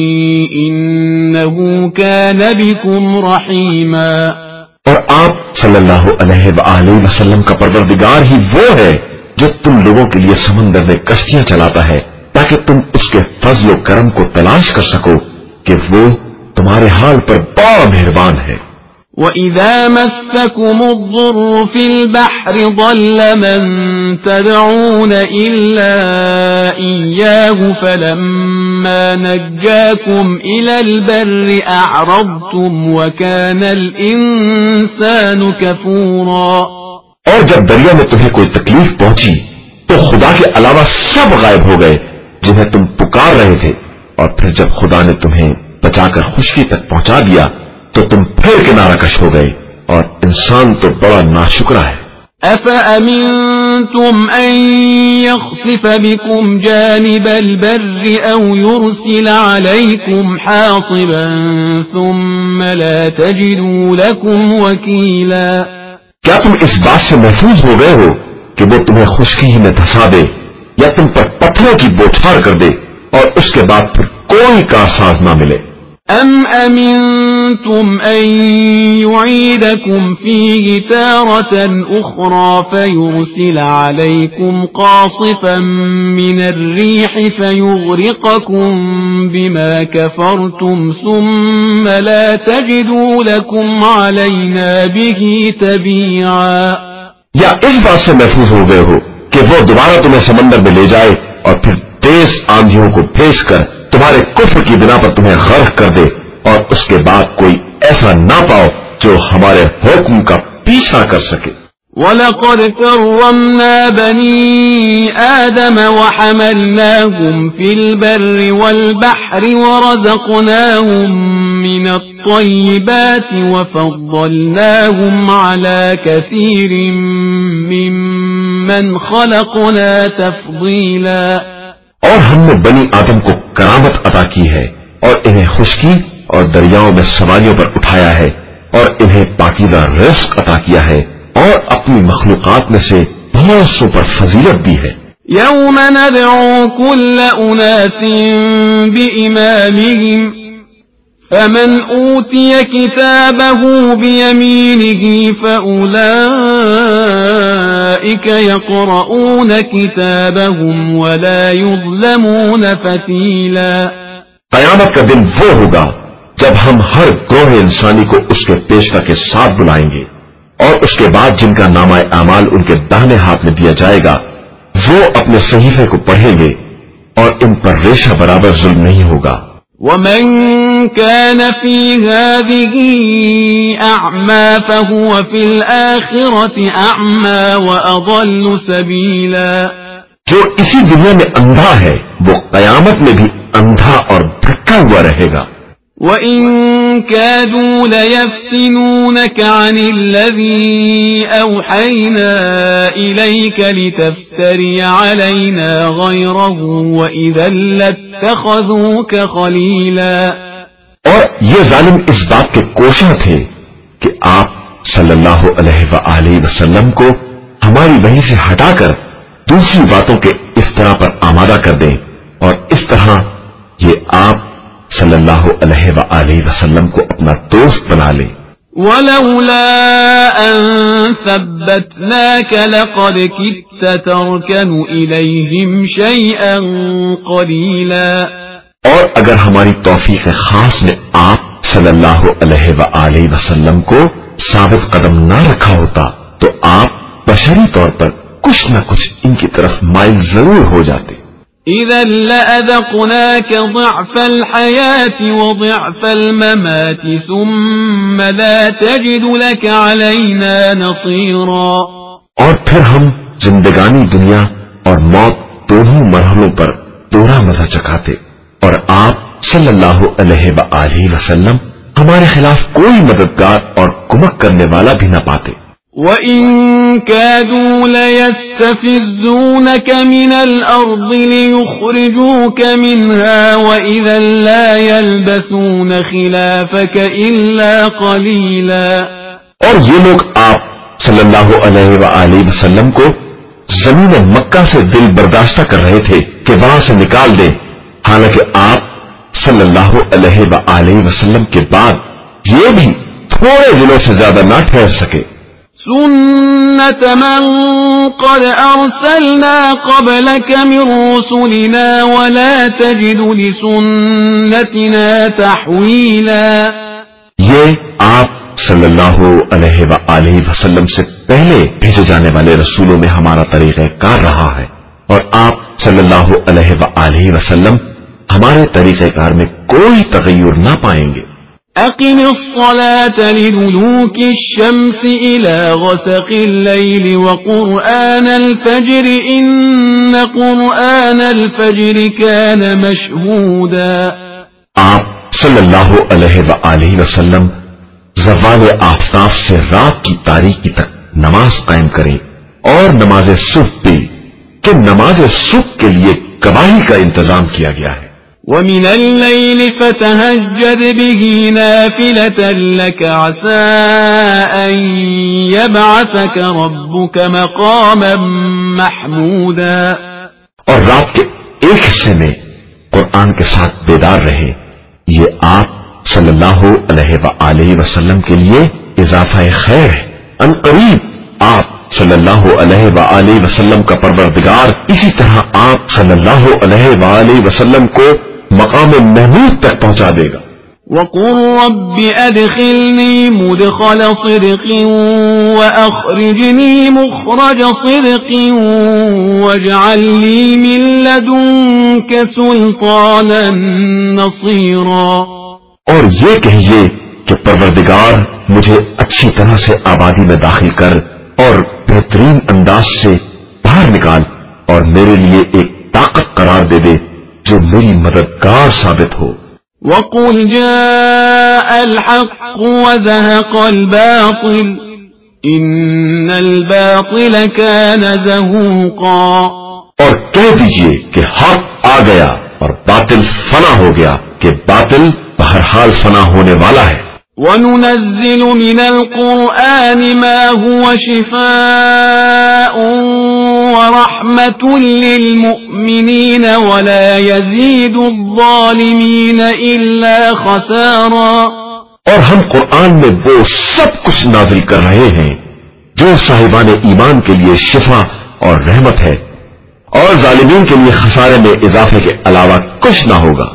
Speaker 2: إنه كان بكم رحيما.
Speaker 1: اور آپ صلی اللہ علیہ وآلہ وسلم کا پروردگار ہی وہ ہے جو تم لوگوں کے لیے سمندر میں کشتیاں چلاتا ہے تاکہ تم اس کے فضل و کرم کو تلاش کر سکو کہ وہ تمہارے حال پر بڑا مہربان ہے.
Speaker 2: وَإِذَا مَسَّكُمُ الضُّرُّ فِي الْبَحْرِ ضَلَّ مَن تَدْعُونَ إِلَّا إِيَّاهُ فَلَمَّا نَجَّاكُمْ إِلَى الْبَرِّ أَعْرَضْتُمْ وَكَانَ الْإِنسَانُ كَفُورًا.
Speaker 1: اور جب دریا میں تمہیں کوئی تکلیف پہنچی تو خدا کے علاوہ سب غائب ہو گئے جنہیں تم پکار رہے تھے اور پھر جب خدا نے تمہیں بچا کر خشکی تک پہنچا دیا تو تم پھر کنارہ کش ہو گئے اور انسان تو بڑا ناشکرا ہے.
Speaker 2: أَفَأَمِنْتُمْ أَنْ يَخْسِفَ بِكُمْ جَانِبَ الْبَرِّ أَوْ يُرْسِلَ عَلَيْكُمْ حَاصِبًا ثُمَّ لَا تَجِدُوا لَكُمْ وَكِيلًا.
Speaker 1: کیا تم اس بات سے محفوظ ہو گئے ہو کہ وہ تمہیں خشکی ہی میں دھسا دے یا تم پر پتھروں کی بوچھار کر دے اور اس کے بعد پھر کوئی کارساز نہ ملے؟
Speaker 2: ام امنتم ان يعيدكم فيه تارة اخرى فيرسل عليكم قاصفا من الريح فيغرقكم بما كفرتم ثم لا تجدوا لكم علينا به تبيعا.
Speaker 1: یا اس بات سے محفوظ ہو گئے ہو کہ وہ دوبارہ تمہیں سمندر میں لے جائے اور پھر تیز آندھیوں کو بھیج کر تمہارے کفر کی بنا پر تمہیں غرق کر دے اور اس کے بعد کوئی ایسا نہ پاؤ جو ہمارے حکم کا پیچھا کر سکے.
Speaker 2: وَلَقَدْ كَرَّمْنَا بَنِي آدَمَ وَحَمَلْنَاهُمْ فِي الْبَرِّ وَالْبَحْرِ وَرَزَقْنَاهُمْ مِنَ الطَّيِّبَاتِ وَفَضَّلْنَاهُمْ عَلَى كَثِيرٍ مِّمَّنْ خَلَقْنَا تَفْضِيلًا.
Speaker 1: اور ہم نے بنی آدم کو کرامت عطا کی ہے اور انہیں خشکی اور دریاؤں میں سواریوں پر اٹھایا ہے اور انہیں پاکیزہ رزق عطا کیا ہے اور اپنی مخلوقات میں سے بہت سو پر فضیلت دی ہے.
Speaker 2: یوم ندعو کل اناس بإمامهم فمن اوتی کتابه بیمینه فأولئک یقرؤون کتابهم ولا یظلمون فتیلا.
Speaker 1: قیامت کا دن وہ ہوگا جب ہم ہر گروہ انسانی کو اس کے پیشوا کے ساتھ بلائیں گے اور اس کے بعد جن کا نامہ اعمال ان کے داہنے ہاتھ میں دیا جائے گا وہ اپنے صحیفے کو پڑھیں گے اور ان پر ریشہ برابر ظلم نہیں ہوگا.
Speaker 2: ومن كان في هذه أعمى فهو في الآخرة أعمى وأضل سبيلا.
Speaker 1: جو اسی دنیا میں اندھا ہے وہ قیامت میں بھی اندھا اور بھٹکا ہوا رہے گا.
Speaker 2: وَإِن كَادُوا لَيَفْتِنُونَكَ عَنِ الَّذِي أَوْحَيْنَا إِلَيْكَ لِتَفْتَرِيَ عَلَيْنَا غَيْرَهُ وَإِذًا لَاتَّخَذُوكَ خَلِيلًا.
Speaker 1: اور یہ ظالم اس بات کے کوشاں تھے کہ آپ صلی اللہ علیہ وآلہ وسلم کو ہماری وحی سے ہٹا کر دوسری باتوں کے افتراء پر آمادہ کر دیں اور اس طرح یہ آپ صلی اللہ علیہ وآلہ وسلم کو اپنا دوست بنا لے.
Speaker 2: ولولا أن ثبتناك لقد كدت تركن إليهم شيئا قليلا.
Speaker 1: اور اگر ہماری توفیق خاص نے آپ صلی اللہ علیہ وآلہ وسلم کو ثابت قدم نہ رکھا ہوتا تو آپ بشری طور پر کچھ نہ کچھ ان کی طرف مائل ضرور ہو جاتے.
Speaker 2: إذا لأذقناك ضعف الحياة وضعف الممات ثم لا تجد لك علينا نصيرا.
Speaker 1: اور پھر ہم زندگانی دنیا اور موت دونوں مرحلوں پر دوہرا مزہ چکھاتے اور آپ صلی اللہ علیہ وآلہ وسلم ہمارے خلاف کوئی مددگار اور کمک کرنے والا بھی نہ پاتے.
Speaker 2: وَإِن كَادُوا لَيَسْتَفِزُّونَكَ مِنَ الْأَرْضِ لِيُخْرِجُوكَ مِنْهَا وَإِذًا لَا يَلْبَثُونَ خِلَافَكَ إِلَّا قَلِيلًا.
Speaker 1: اور یہ لوگ آپ صلی اللہ علیہ وآلہ وسلم کو زمین مکہ سے دل برداشتہ کر رہے تھے کہ وہاں سے نکال دیں، حالانکہ آپ صلی اللہ علیہ وآلہ وسلم کے بعد یہ بھی تھوڑے دنوں سے زیادہ نہ ٹھہر سکے.
Speaker 2: سُنَّةَ مَن قَدْ أَرْسَلْنَا قَبْلَكَ مِن رُّسُلِنَا وَلَا تَجِدُ لِسُنَّتِنَا تَحْوِيلًا.
Speaker 1: یہ آپ صلی اللہ علیہ وآلہ وسلم سے پہلے بھیجے جانے والے رسولوں میں ہمارا طریقہ کار رہا ہے، اور آپ صلی اللہ علیہ وآلہ وسلم ہمارے طریقہ کار میں کوئی تغیر نہ پائیں گے.
Speaker 2: أقم الصلاة لدلوك الشمس إلى غسق الليل وقرآن الفجر إن قرآن الفجر كان مشهودا.
Speaker 1: آپ صلی اللہ علیہ وآلہ وسلم زوال آفتاب سے رات کی تاریکی تک نماز قائم کریں اور نماز صبح بھی کہ نماز صبح کے لیے گواہی کا انتظام کیا گیا ہے.
Speaker 2: وَمِنَ اللَّيْلِ فَتَهَجَّدْ بِهِ نَافِلَةً لَكَ عَسَىٰ أَن يَبْعَثَكَ رَبُّكَ مَقَامًا مَحْمُودًا.
Speaker 1: اور رات کے ایک حصے میں قرآن کے ساتھ بیدار رہے. یہ آپ صلی اللہ علیہ وآلہ وسلم کے لیے اضافہ خیر ہے. ان قریب آپ صلی اللہ علیہ وآلہ وسلم کا پروردگار اسی طرح آپ صلی اللہ علیہ وآلہ وسلم کو مقام محمود تک پہنچا دے گا.
Speaker 2: وَقُلْ رَبِّ أَدْخِلْنِي مُدْخَلَ صِدْقٍ وَأَخْرِجْنِي مُخْرَجَ صِدْقٍ وَاجْعَل لِّي مِن لَّدُنكَ سُلْطَانًا نَّصِيرًا.
Speaker 1: اور یہ کہیے کہ پروردگار مجھے اچھی طرح سے آبادی میں داخل کر اور بہترین انداز سے باہر نکال اور میرے لیے ایک طاقت قرار دے دے جو میری مددگار ثابت ہو.
Speaker 2: وَقُلْ جَاءَ الْحَقُّ وَزَهَقَ الْبَاطِلُ إِنَّ الْبَاطِلَ كَانَ زَهُوقًا.
Speaker 1: اور کہہ دیجئے کہ حق آ گیا اور باطل فنا ہو گیا کہ باطل بہرحال فنا ہونے والا ہے.
Speaker 2: وَنُنَزِّلُ مِنَ الْقُرْآنِ مَا هُوَ شِفَاءٌ وَرَحْمَةٌ لِّلْمُؤْمِنِينَ وَلَا يَزِيدُ الظَّالِمِينَ إِلَّا خَسَارًا.
Speaker 1: اور ہم قرآن میں وہ سب کچھ نازل کر رہے ہیں جو صاحبان ایمان کے لیے شفا اور رحمت ہے، اور ظالمین کے لیے خسارے میں اضافے کے علاوہ کچھ نہ ہوگا.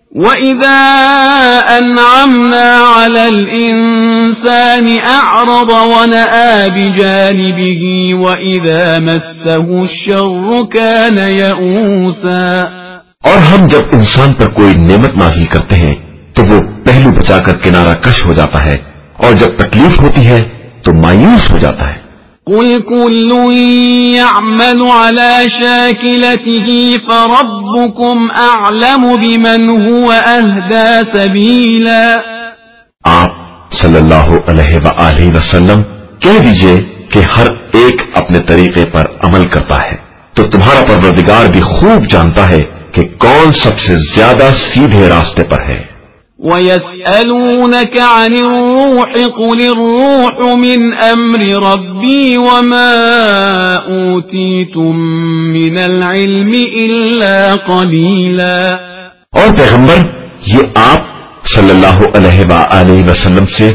Speaker 2: وَإِذَا أَنْعَمْنَا عَلَى الْإِنسَانِ أَعْرَضَ وَنَأَىٰ بِجَانِبِهِ وَإِذَا مَسَّهُ الشَّرُّ كَانَ يَئُوسًا.
Speaker 1: اور ہم جب انسان پر کوئی نعمت نازل کرتے ہیں تو وہ پہلو بچا کر کنارہ کش ہو جاتا ہے، اور جب تکلیف ہوتی ہے تو مایوس ہو جاتا ہے.
Speaker 2: قُلْ كُلٌّ يَعْمَلُ عَلَى شَاكِلَتِهِ فَرَبُّكُمْ أَعْلَمُ بِمَنْ هُوَ أَهْدَىٰ سَبِيلًا.
Speaker 1: آپ صلی اللہ علیہ وآلہ وسلم کہہ دیجئے کہ ہر ایک اپنے طریقے پر عمل کرتا ہے، تو تمہارا پروردگار بھی خوب جانتا ہے کہ کون سب سے زیادہ سیدھے راستے پر ہے.
Speaker 2: وَيَسْأَلُونَكَ عَنِ الرُّوحِ قُلِ الرُّوحُ مِنْ أَمْرِ رَبِّي وَمَا أُوتِيتُم مِّنَ الْعِلْمِ إِلَّا قَلِيلًا.
Speaker 1: اور پیغمبر یہ آپ صلی اللہ علیہ وآلہ وسلم سے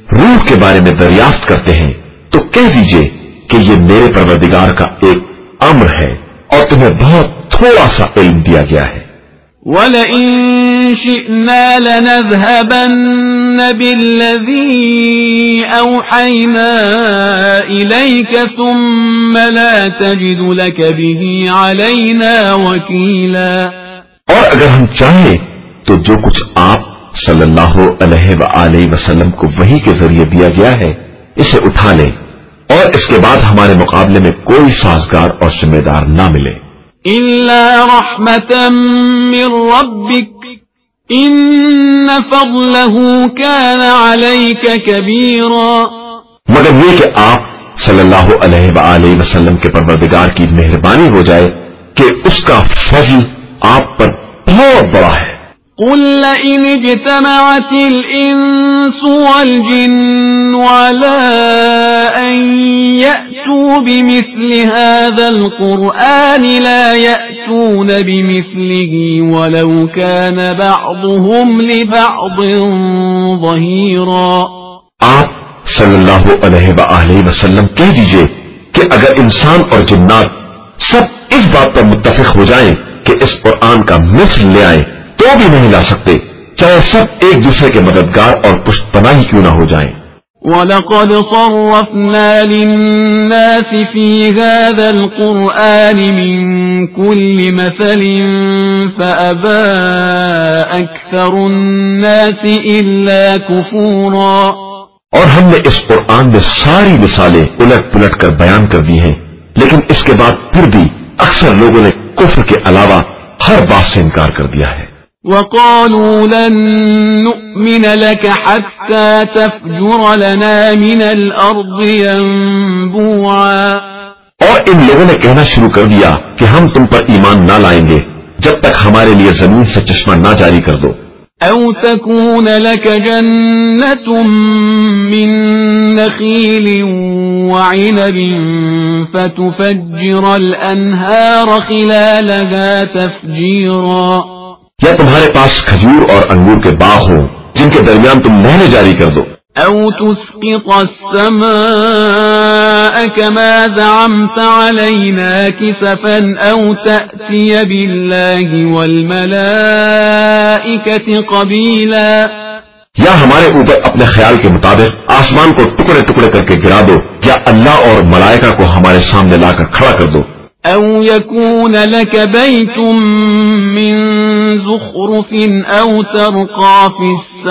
Speaker 1: روح کے بارے میں دریافت کرتے ہیں تو کہہ دیجئے کہ یہ میرے پروردگار کا ایک امر ہے اور تمہیں بہت تھوڑا سا علم دیا گیا ہے.
Speaker 2: وَلَئِن شِئْنَا لَنَذْهَبَنَّ بِالَّذِي أَوْحَيْنَا إِلَيْكَ ثُمَّ لَا تَجِدُ لَكَ بِهِ عَلَيْنَا وَكِيلًا.
Speaker 1: اور اگر ہم چاہیں تو جو کچھ آپ صلی اللہ علیہ وآلہ وسلم کو وحی کے ذریعے دیا گیا ہے اسے اٹھا لیں اور اس کے بعد ہمارے مقابلے میں کوئی سازگار اور ذمہ دار نہ ملے.
Speaker 2: إِلَّا رَحْمَةً مِّن رَّبِّكَ إِنَّ فَضْلَهُ كَانَ عَلَيْكَ كَبِيرًا.
Speaker 1: مگر یہ کہ آپ صلی اللہ علیہ وآلہ وسلم کے پروردگار کی مہربانی ہو جائے کہ اس کا فضل آپ پر بہت بڑا ہے.
Speaker 2: قُل لَّئِنِ اجْتَمَعَتِ الْإِنسُ وَالْجِنُّ عَلَىٰ أَن يَأْتُوا بِمِثْلِ هَٰذَا الْقُرْآنِ لَا يَأْتُونَ بِمِثْلِهِ وَلَوْ كَانَ بَعْضُهُمْ لِبَعْضٍ ظَهِيرًا.
Speaker 1: آپ صلی اللہ علیہ وآلہ وسلم کہہ دیجئے کہ اگر انسان اور جنات سب اس بات پر متفق ہو جائیں کہ اس قرآن کا مثل لے آئیں تو بھی نہیں لا سکتے، چاہے سب ایک دوسرے کے مددگار اور پشت پناہ ہی کیوں نہ ہو جائیں.
Speaker 2: وَلَقَدْ صَرَّفْنَا لِلنَّاسِ فِي هَٰذَا الْقُرْآنِ مِن كُلِّ مَثَلٍ فَأَبَىٰ أَكْثَرُ النَّاسِ إِلَّا كُفُورًا.
Speaker 1: اور ہم نے اس قرآن میں ساری مثالیں الٹ پلٹ کر بیان کر دی ہیں، لیکن اس کے بعد پھر بھی اکثر لوگوں نے کفر کے علاوہ ہر بات سے انکار کر دیا ہے.
Speaker 2: وَقَالُوا لَن نُّؤْمِنَ لَكَ حَتَّىٰ تَفْجُرَ لَنَا مِنَ الْأَرْضِ يَنبُوعًا.
Speaker 1: اور ان لوگوں نے کہنا شروع کر دیا کہ ہم تم پر ایمان نہ لائیں گے جب تک ہمارے لیے زمین سے چشمہ نہ جاری کر دو.
Speaker 2: أَوْ تَكُونَ لَكَ جَنَّةٌ مِّن نَّخِيلٍ وَعِنَبٍ فَتُفَجِّرَ الْأَنْهَارَ خِلَالَهَا تَفْجِيرًا.
Speaker 1: یا تمہارے پاس کھجور اور انگور کے باغ ہوں جن کے درمیان تم نہریں جاری کر دو.
Speaker 2: أَوْ تُسْقِطَ السَّمَاءَ كَمَا زَعَمْتَ عَلَيْنَا كِسَفًا أَوْ تَأْتِيَ بِاللَّهِ وَالْمَلَائِكَةِ قَبِيلًا.
Speaker 1: یا ہمارے اوپر اپنے خیال کے مطابق آسمان کو ٹکڑے ٹکڑے کر کے گرا دو، یا اللہ اور ملائکہ کو ہمارے سامنے لا کر کھڑا کر دو.
Speaker 2: أَوْ يَكُونَ لَكَ بَيْتٌ مِّن زُخْرُفٍ أَوْ تَرْقَىٰ فِي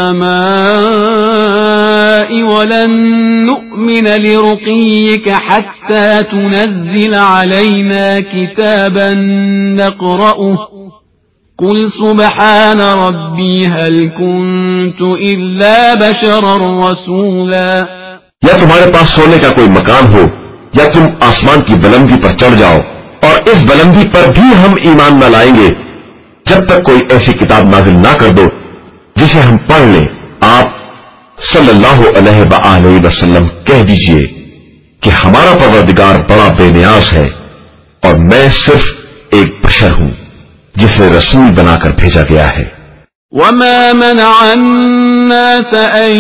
Speaker 2: السَّمَاءِ وَلَن نُّؤْمِنَ لِرُقِيِّكَ حَتَّىٰ تُنَزِّلَ عَلَيْنَا كِتَابًا نَّقْرَؤُهُ قُلْ سُبْحَانَ رَبِّي هَلْ كُنتُ إِلَّا بَشَرًا رَّسُولًا.
Speaker 1: یا تمہارے پاس سونے کا کوئی مکان ہو، یا تم آسمان کی بلندی پر چڑھ جاؤ، اور اس بلندی پر بھی ہم ایمان نہ لائیں گے جب تک کوئی ایسی کتاب نازل نہ کر دو جسے ہم پڑھ لیں. آپ صلی اللہ علیہ وآلہ وسلم کہہ دیجئے کہ ہمارا پروردگار بڑا بے نیاز ہے اور میں صرف ایک بشر ہوں جسے رسول بنا کر بھیجا گیا ہے.
Speaker 2: وَمَا مَنَعَ النَّاسَ أَن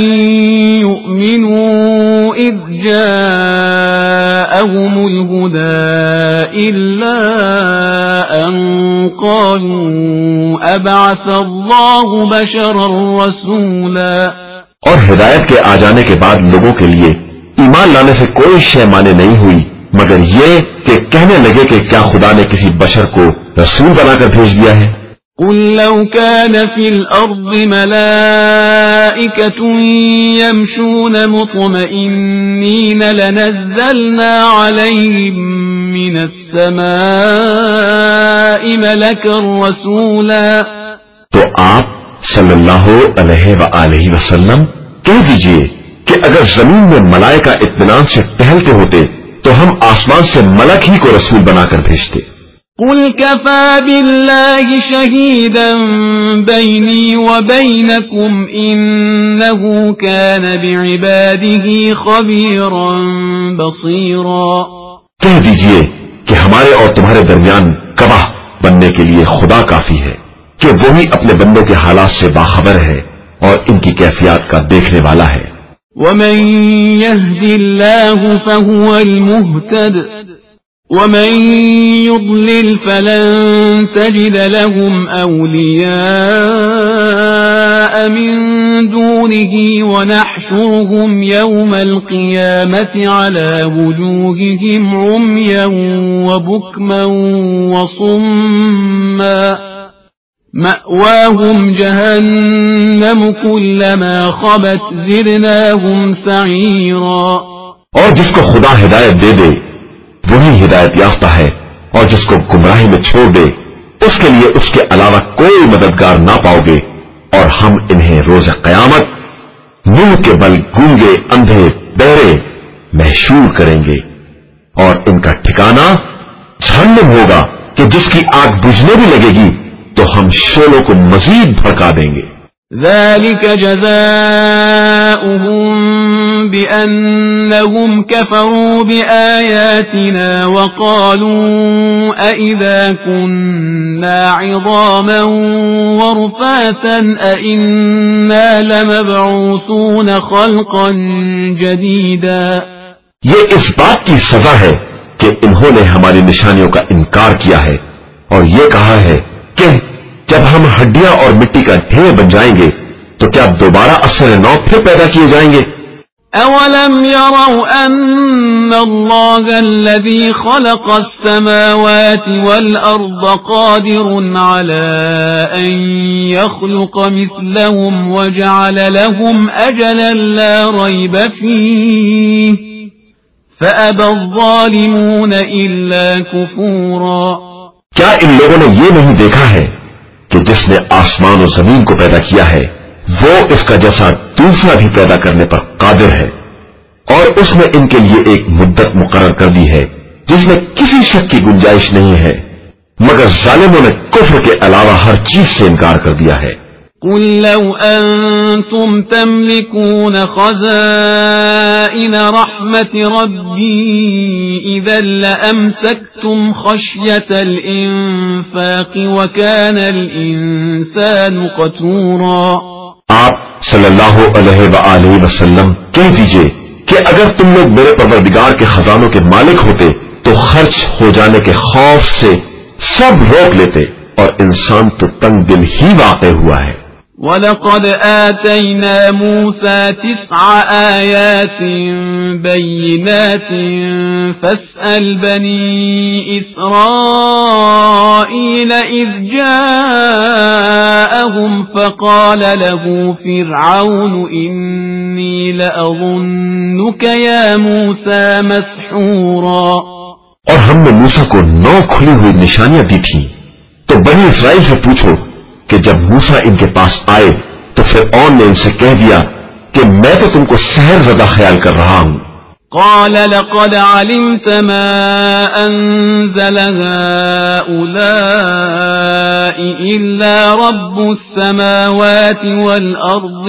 Speaker 2: يُؤْمِنُوا إِذْ جَاءَهُمُ الْهُدَىٰ إِلَّا أَن قَالُوا أَبَعَثَ اللَّهُ بَشَرًا رَّسُولًا.
Speaker 1: اور ہدایت کے آ جانے کے بعد لوگوں کے لیے ایمان لانے سے کوئی شے مانے نہیں ہوئی مگر یہ کہ کہنے لگے کہ کیا خدا نے کسی بشر کو رسول بنا کر بھیج دیا ہے.
Speaker 2: قُل لَّوْ كَانَ فِي الْأَرْضِ مَلَائِكَةٌ يَمْشُونَ مُطْمَئِنِّينَ لَنَزَّلْنَا عَلَيْهِم مِّنَ السَّمَاءِ مَلَكًا رَّسُولًا.
Speaker 1: تو آپ صلی اللہ علیہ وآلہ وسلم کہہ دیجئے کہ اگر زمین میں ملائکہ اطمینان سے ٹہلتے ہوتے تو ہم آسمان سے ملک ہی کو رسول بنا کر بھیجتے.
Speaker 2: قُلْ كَفَىٰ بِاللَّهِ شَهِيدًا بَيْنِي وَبَيْنَكُمْ إِنَّهُ كَانَ بِعِبَادِهِ خَبِيرًا بَصِيرًا.
Speaker 1: کہہ دیجئے کہ ہمارے اور تمہارے درمیان گواہ بننے کے لیے خدا کافی ہے کہ وہی اپنے بندوں کے حالات سے باخبر ہے اور ان کی کیفیات کا دیکھنے والا ہے.
Speaker 2: ومن يهد الله فهو المهتد ومن يضلل فلن تجد لهم أولياء من دونه ونحشرهم يوم القيامة على وجوههم عميا وبكما وصما مأواهم جهنم كلما خبت زدناهم سعيرا.
Speaker 1: اور جس کو خدا ہدایت دے دے وہی ہدایت یافتہ ہے، اور جس کو گمراہی میں چھوڑ دے اس کے لیے اس کے علاوہ کوئی مددگار نہ پاؤ گے. اور ہم انہیں روز قیامت منہ کے بل گونگے اندھے بہرے محشور کریں گے، اور ان کا ٹھکانہ جہنم ہوگا کہ جس کی آگ بجھنے بھی لگے گی تو ہم شعلوں کو مزید بھڑکا دیں گے.
Speaker 2: ذلك جزاؤهم بأنهم كفروا بآياتنا وقالوا أئذا كنا عظاما ورفاتا أئنا لمبعوثون خلقا جديدا.
Speaker 1: یہ اس بات کی سزا ہے کہ انہوں نے ہماری نشانیوں کا انکار کیا ہے اور یہ کہا ہے کہ جب ہم ہڈیاں اور مٹی کا ڈھیر بن جائیں گے تو کیا دوبارہ اثر نو پھر پیدا کیے جائیں گے؟
Speaker 2: اولم يروا ان الله الذي خلق السماوات والارض قادر على ان يخلق مثلهم وجعل لهم اجلا لا ريب فيه فابى الظالمون الا كفورا.
Speaker 1: کیا ان لوگوں نے یہ نہیں دیکھا ہے کہ جس نے آسمان و زمین کو پیدا کیا ہے وہ اس کا جیسا دوسرا بھی پیدا کرنے پر قادر ہے، اور اس نے ان کے لیے ایک مدت مقرر کر دی ہے جس میں کسی شک کی گنجائش نہیں ہے، مگر ظالموں نے کفر کے علاوہ ہر چیز سے انکار کر دیا ہے.
Speaker 2: قل لو أنتم تملكون خزائن رحمة ربي إذا لأمسكتم خشية الإنفاق وكان الإنسان قتورا.
Speaker 1: آپ صلی اللہ علیہ وآلہ وسلم کہہ دیجئے کہ اگر تم لوگ میرے پروردگار کے خزانوں کے مالک ہوتے تو خرچ ہو جانے کے خوف سے سب روک لیتے، اور انسان تو تنگ دل ہی واقع ہوا ہے.
Speaker 2: وَلَقَدْ آتَيْنَا مُوسَى تِسْعَ آيَاتٍ بَيِّنَاتٍ فَاسْأَلْ بَنِي إِسْرَائِيلَ إِذْ جَاءَهُمْ فَقَالَ لَهُ فِرْعَوْنُ إِنِّي لَأَظُنُّكَ يَا مُوسَى مَسْحُورًا.
Speaker 1: اور ہم نے موسیٰ کو نو کھلی ہوئی نشانیاں دی تھیں، تو بنی اسرائیل سے پوچھو کہ جب موسیٰ ان کے پاس آئے تو فرعون نے ان سے کہہ دیا کہ میں تو تم کو سحر زدہ خیال کر رہا ہوں.
Speaker 2: قال لقد علمت ما أنزل هؤلاء إلا رب السماوات والأرض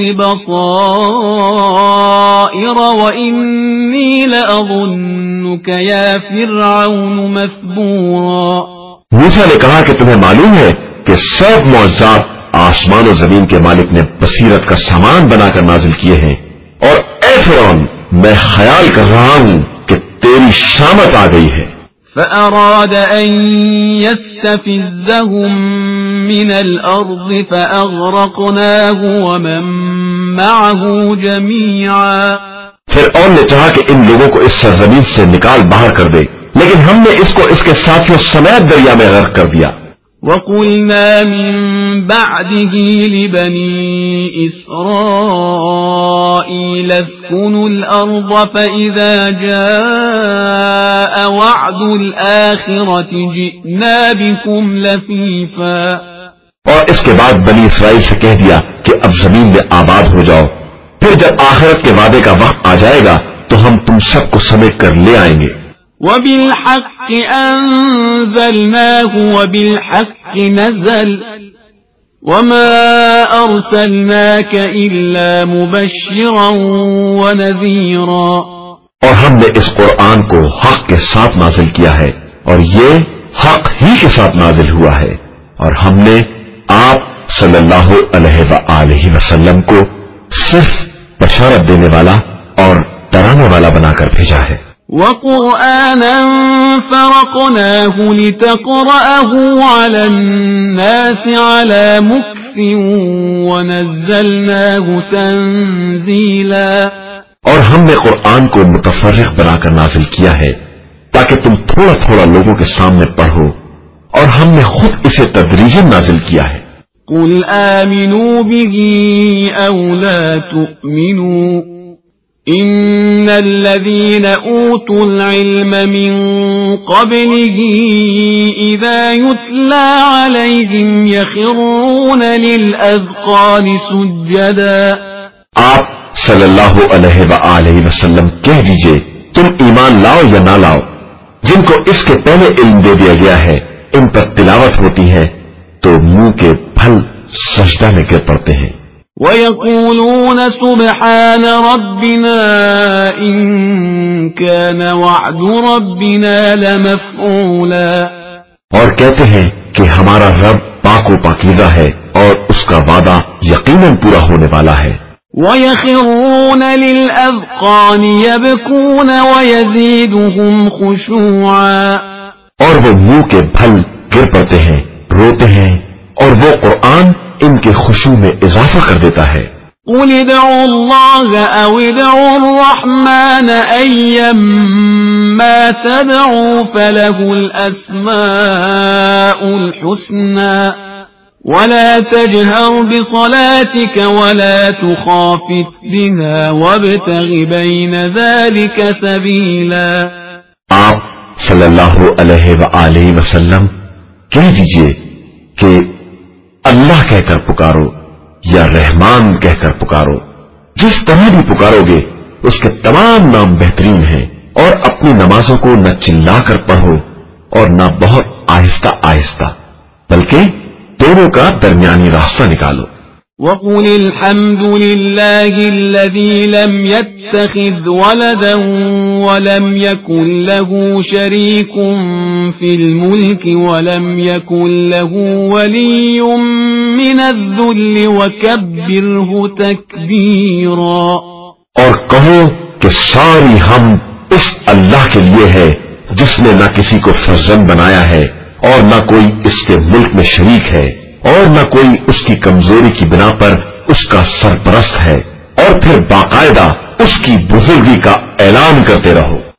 Speaker 2: بصائر وإني لأظنك يا فرعون مثبورا.
Speaker 1: موسیٰ نے کہا کہ تمہیں معلوم ہے کہ سب معجزات آسمان و زمین کے مالک نے بصیرت کا سامان بنا کر نازل کیے ہیں، اور اے فرعون میں خیال کر رہا ہوں کہ تیری شامت آ گئی ہے.
Speaker 2: فأراد أن يستفزهم من الأرض فأغرقناه ومن معه جميعا.
Speaker 1: فرعون نے چاہا کہ ان لوگوں کو اس سرزمین سے نکال باہر کر دے، لیکن ہم نے اس کو اس کے ساتھیوں سمیت دریا میں غرق کر دیا.
Speaker 2: وَقُلْنَا مِن بَعْدِهِ لِبَنِي إِسْرَائِيلَ اسْكُنُوا الْأَرْضَ فَإِذَا جَاءَ وَعْدُ الْآخِرَةِ جِئْنَا بِكُمْ لَفِيفًا.
Speaker 1: اور اس کے بعد بنی اسرائیل سے کہہ دیا کہ اب زمین میں آباد ہو جاؤ، پھر جب آخرت کے وعدے کا وقت آ جائے گا تو ہم تم سب کو سمیٹ کر لے آئیں گے.
Speaker 2: وَبِالْحَقِّ أَنزَلْنَاهُ وَبِالْحَقِّ نَزَلَ وَمَا أَرْسَلْنَاكَ إِلَّا مُبَشِّرًا وَنَذِيرًا.
Speaker 1: اور ہم نے اس قرآن کو حق کے ساتھ نازل کیا ہے، اور یہ حق ہی کے ساتھ نازل ہوا ہے، اور ہم نے آپ صلی اللہ علیہ وآلہ وسلم کو صرف بشارت دینے والا ڈرانے والا بنا کر بھیجا ہے۔
Speaker 2: وَقُرْآنًا فَرَقْنَاهُ لِتَقْرَأَهُ عَلَى النَّاسِ عَلَى مُكْثٍ وَنَزَّلْنَاهُ تَنزِيلًا،
Speaker 1: اور ہم نے قرآن کو متفرق بنا کر نازل کیا ہے تاکہ تم تھوڑا تھوڑا لوگوں کے سامنے پڑھو، اور ہم نے خود اسے تدریجاً نازل کیا ہے۔
Speaker 2: قُلْ آمِنُوا بِهِ أَوْ لَا تُؤْمِنُوا إِنَّ الَّذِينَ أُوتُوا الْعِلْمَ مِنْ قَبْلِهِ إِذَا يُتْلَى عَلَيْهِمْ يَخِرُّونَ لِلْأَذْقَانِ سُجَّدًا۔
Speaker 1: آپ صلی اللہ علیہ وآلہ وسلم کہہ دیجئے، تم ایمان لاؤ یا نہ لاؤ، جن کو اس کے پہلے علم دے دیا گیا ہے ان پر تلاوت ہوتی ہے تو منہ کے پھل سجدہ میں گر پڑتے ہیں۔
Speaker 2: وَيَقُولُونَ سُبْحَانَ رَبِّنَا إِن كَانَ وَعْدُ رَبِّنَا لَمَفْعُولًا، اور
Speaker 1: کہتے ہیں کہ ہمارا رب پاک و پاکیزہ ہے اور اس کا وعدہ یقیناً پورا ہونے والا ہے۔
Speaker 2: وَيَخِرُّونَ لِلْأَذْقَانِ يَبْكُونَ وَيَزِيدُهُمْ خُشُوعًا،
Speaker 1: اور وہ منہ کے پھل گر پڑتے ہیں، روتے ہیں، اور وہ قرآن ان کے خشوع میں اضافہ کر دیتا ہے۔
Speaker 2: قُلِ ادْعُوا اللَّهَ أَوِ ادْعُوا الرَّحْمَنَ أَيًّمَّا تَدْعُوا فَلَهُ الْأَسْمَاءُ الْحُسْنَى وَلَا تَجْهَرْ بِصَلَاتِكَ وَلَا تُخَافِتْ بِهَا وَابْتَغِ بَيْنَ ذَلِكَ سَبِيلًا۔
Speaker 1: آپ صلی اللہ علیہ وآلہ وسلم کہہ دیجئے کہ اللہ کہہ کر پکارو یا رحمان کہہ کر پکارو، جس طرح بھی پکارو گے اس کے تمام نام بہترین ہیں، اور اپنی نمازوں کو نہ چلا کر پڑھو اور نہ بہت آہستہ آہستہ، بلکہ دونوں کا درمیانی راستہ نکالو۔
Speaker 2: وَقُلِ الْحَمْدُ لِلَّهِ الَّذِي لَمْ يَتَّخِذْ وَلَدًا وَلَمْ يَكُنْ لَهُ شَرِيكٌ فِي الْمُلْكِ وَلَمْ يَكُنْ لَهُ وَلِيٌّ مِّنَ الذُّلِّ وَكَبِّرْهُ تَكْبِيرًا۔
Speaker 1: اور کہو کہ ساری حمد اس اللہ کے لیے ہے جس نے نہ کسی کو فرزند بنایا ہے اور نہ کوئی اس کے ملک میں شریک ہے، اور نہ کوئی اس کی کمزوری کی بنا پر اس کا سرپرست ہے، اور پھر باقاعدہ اس کی بزرگی کا اعلان کرتے رہو۔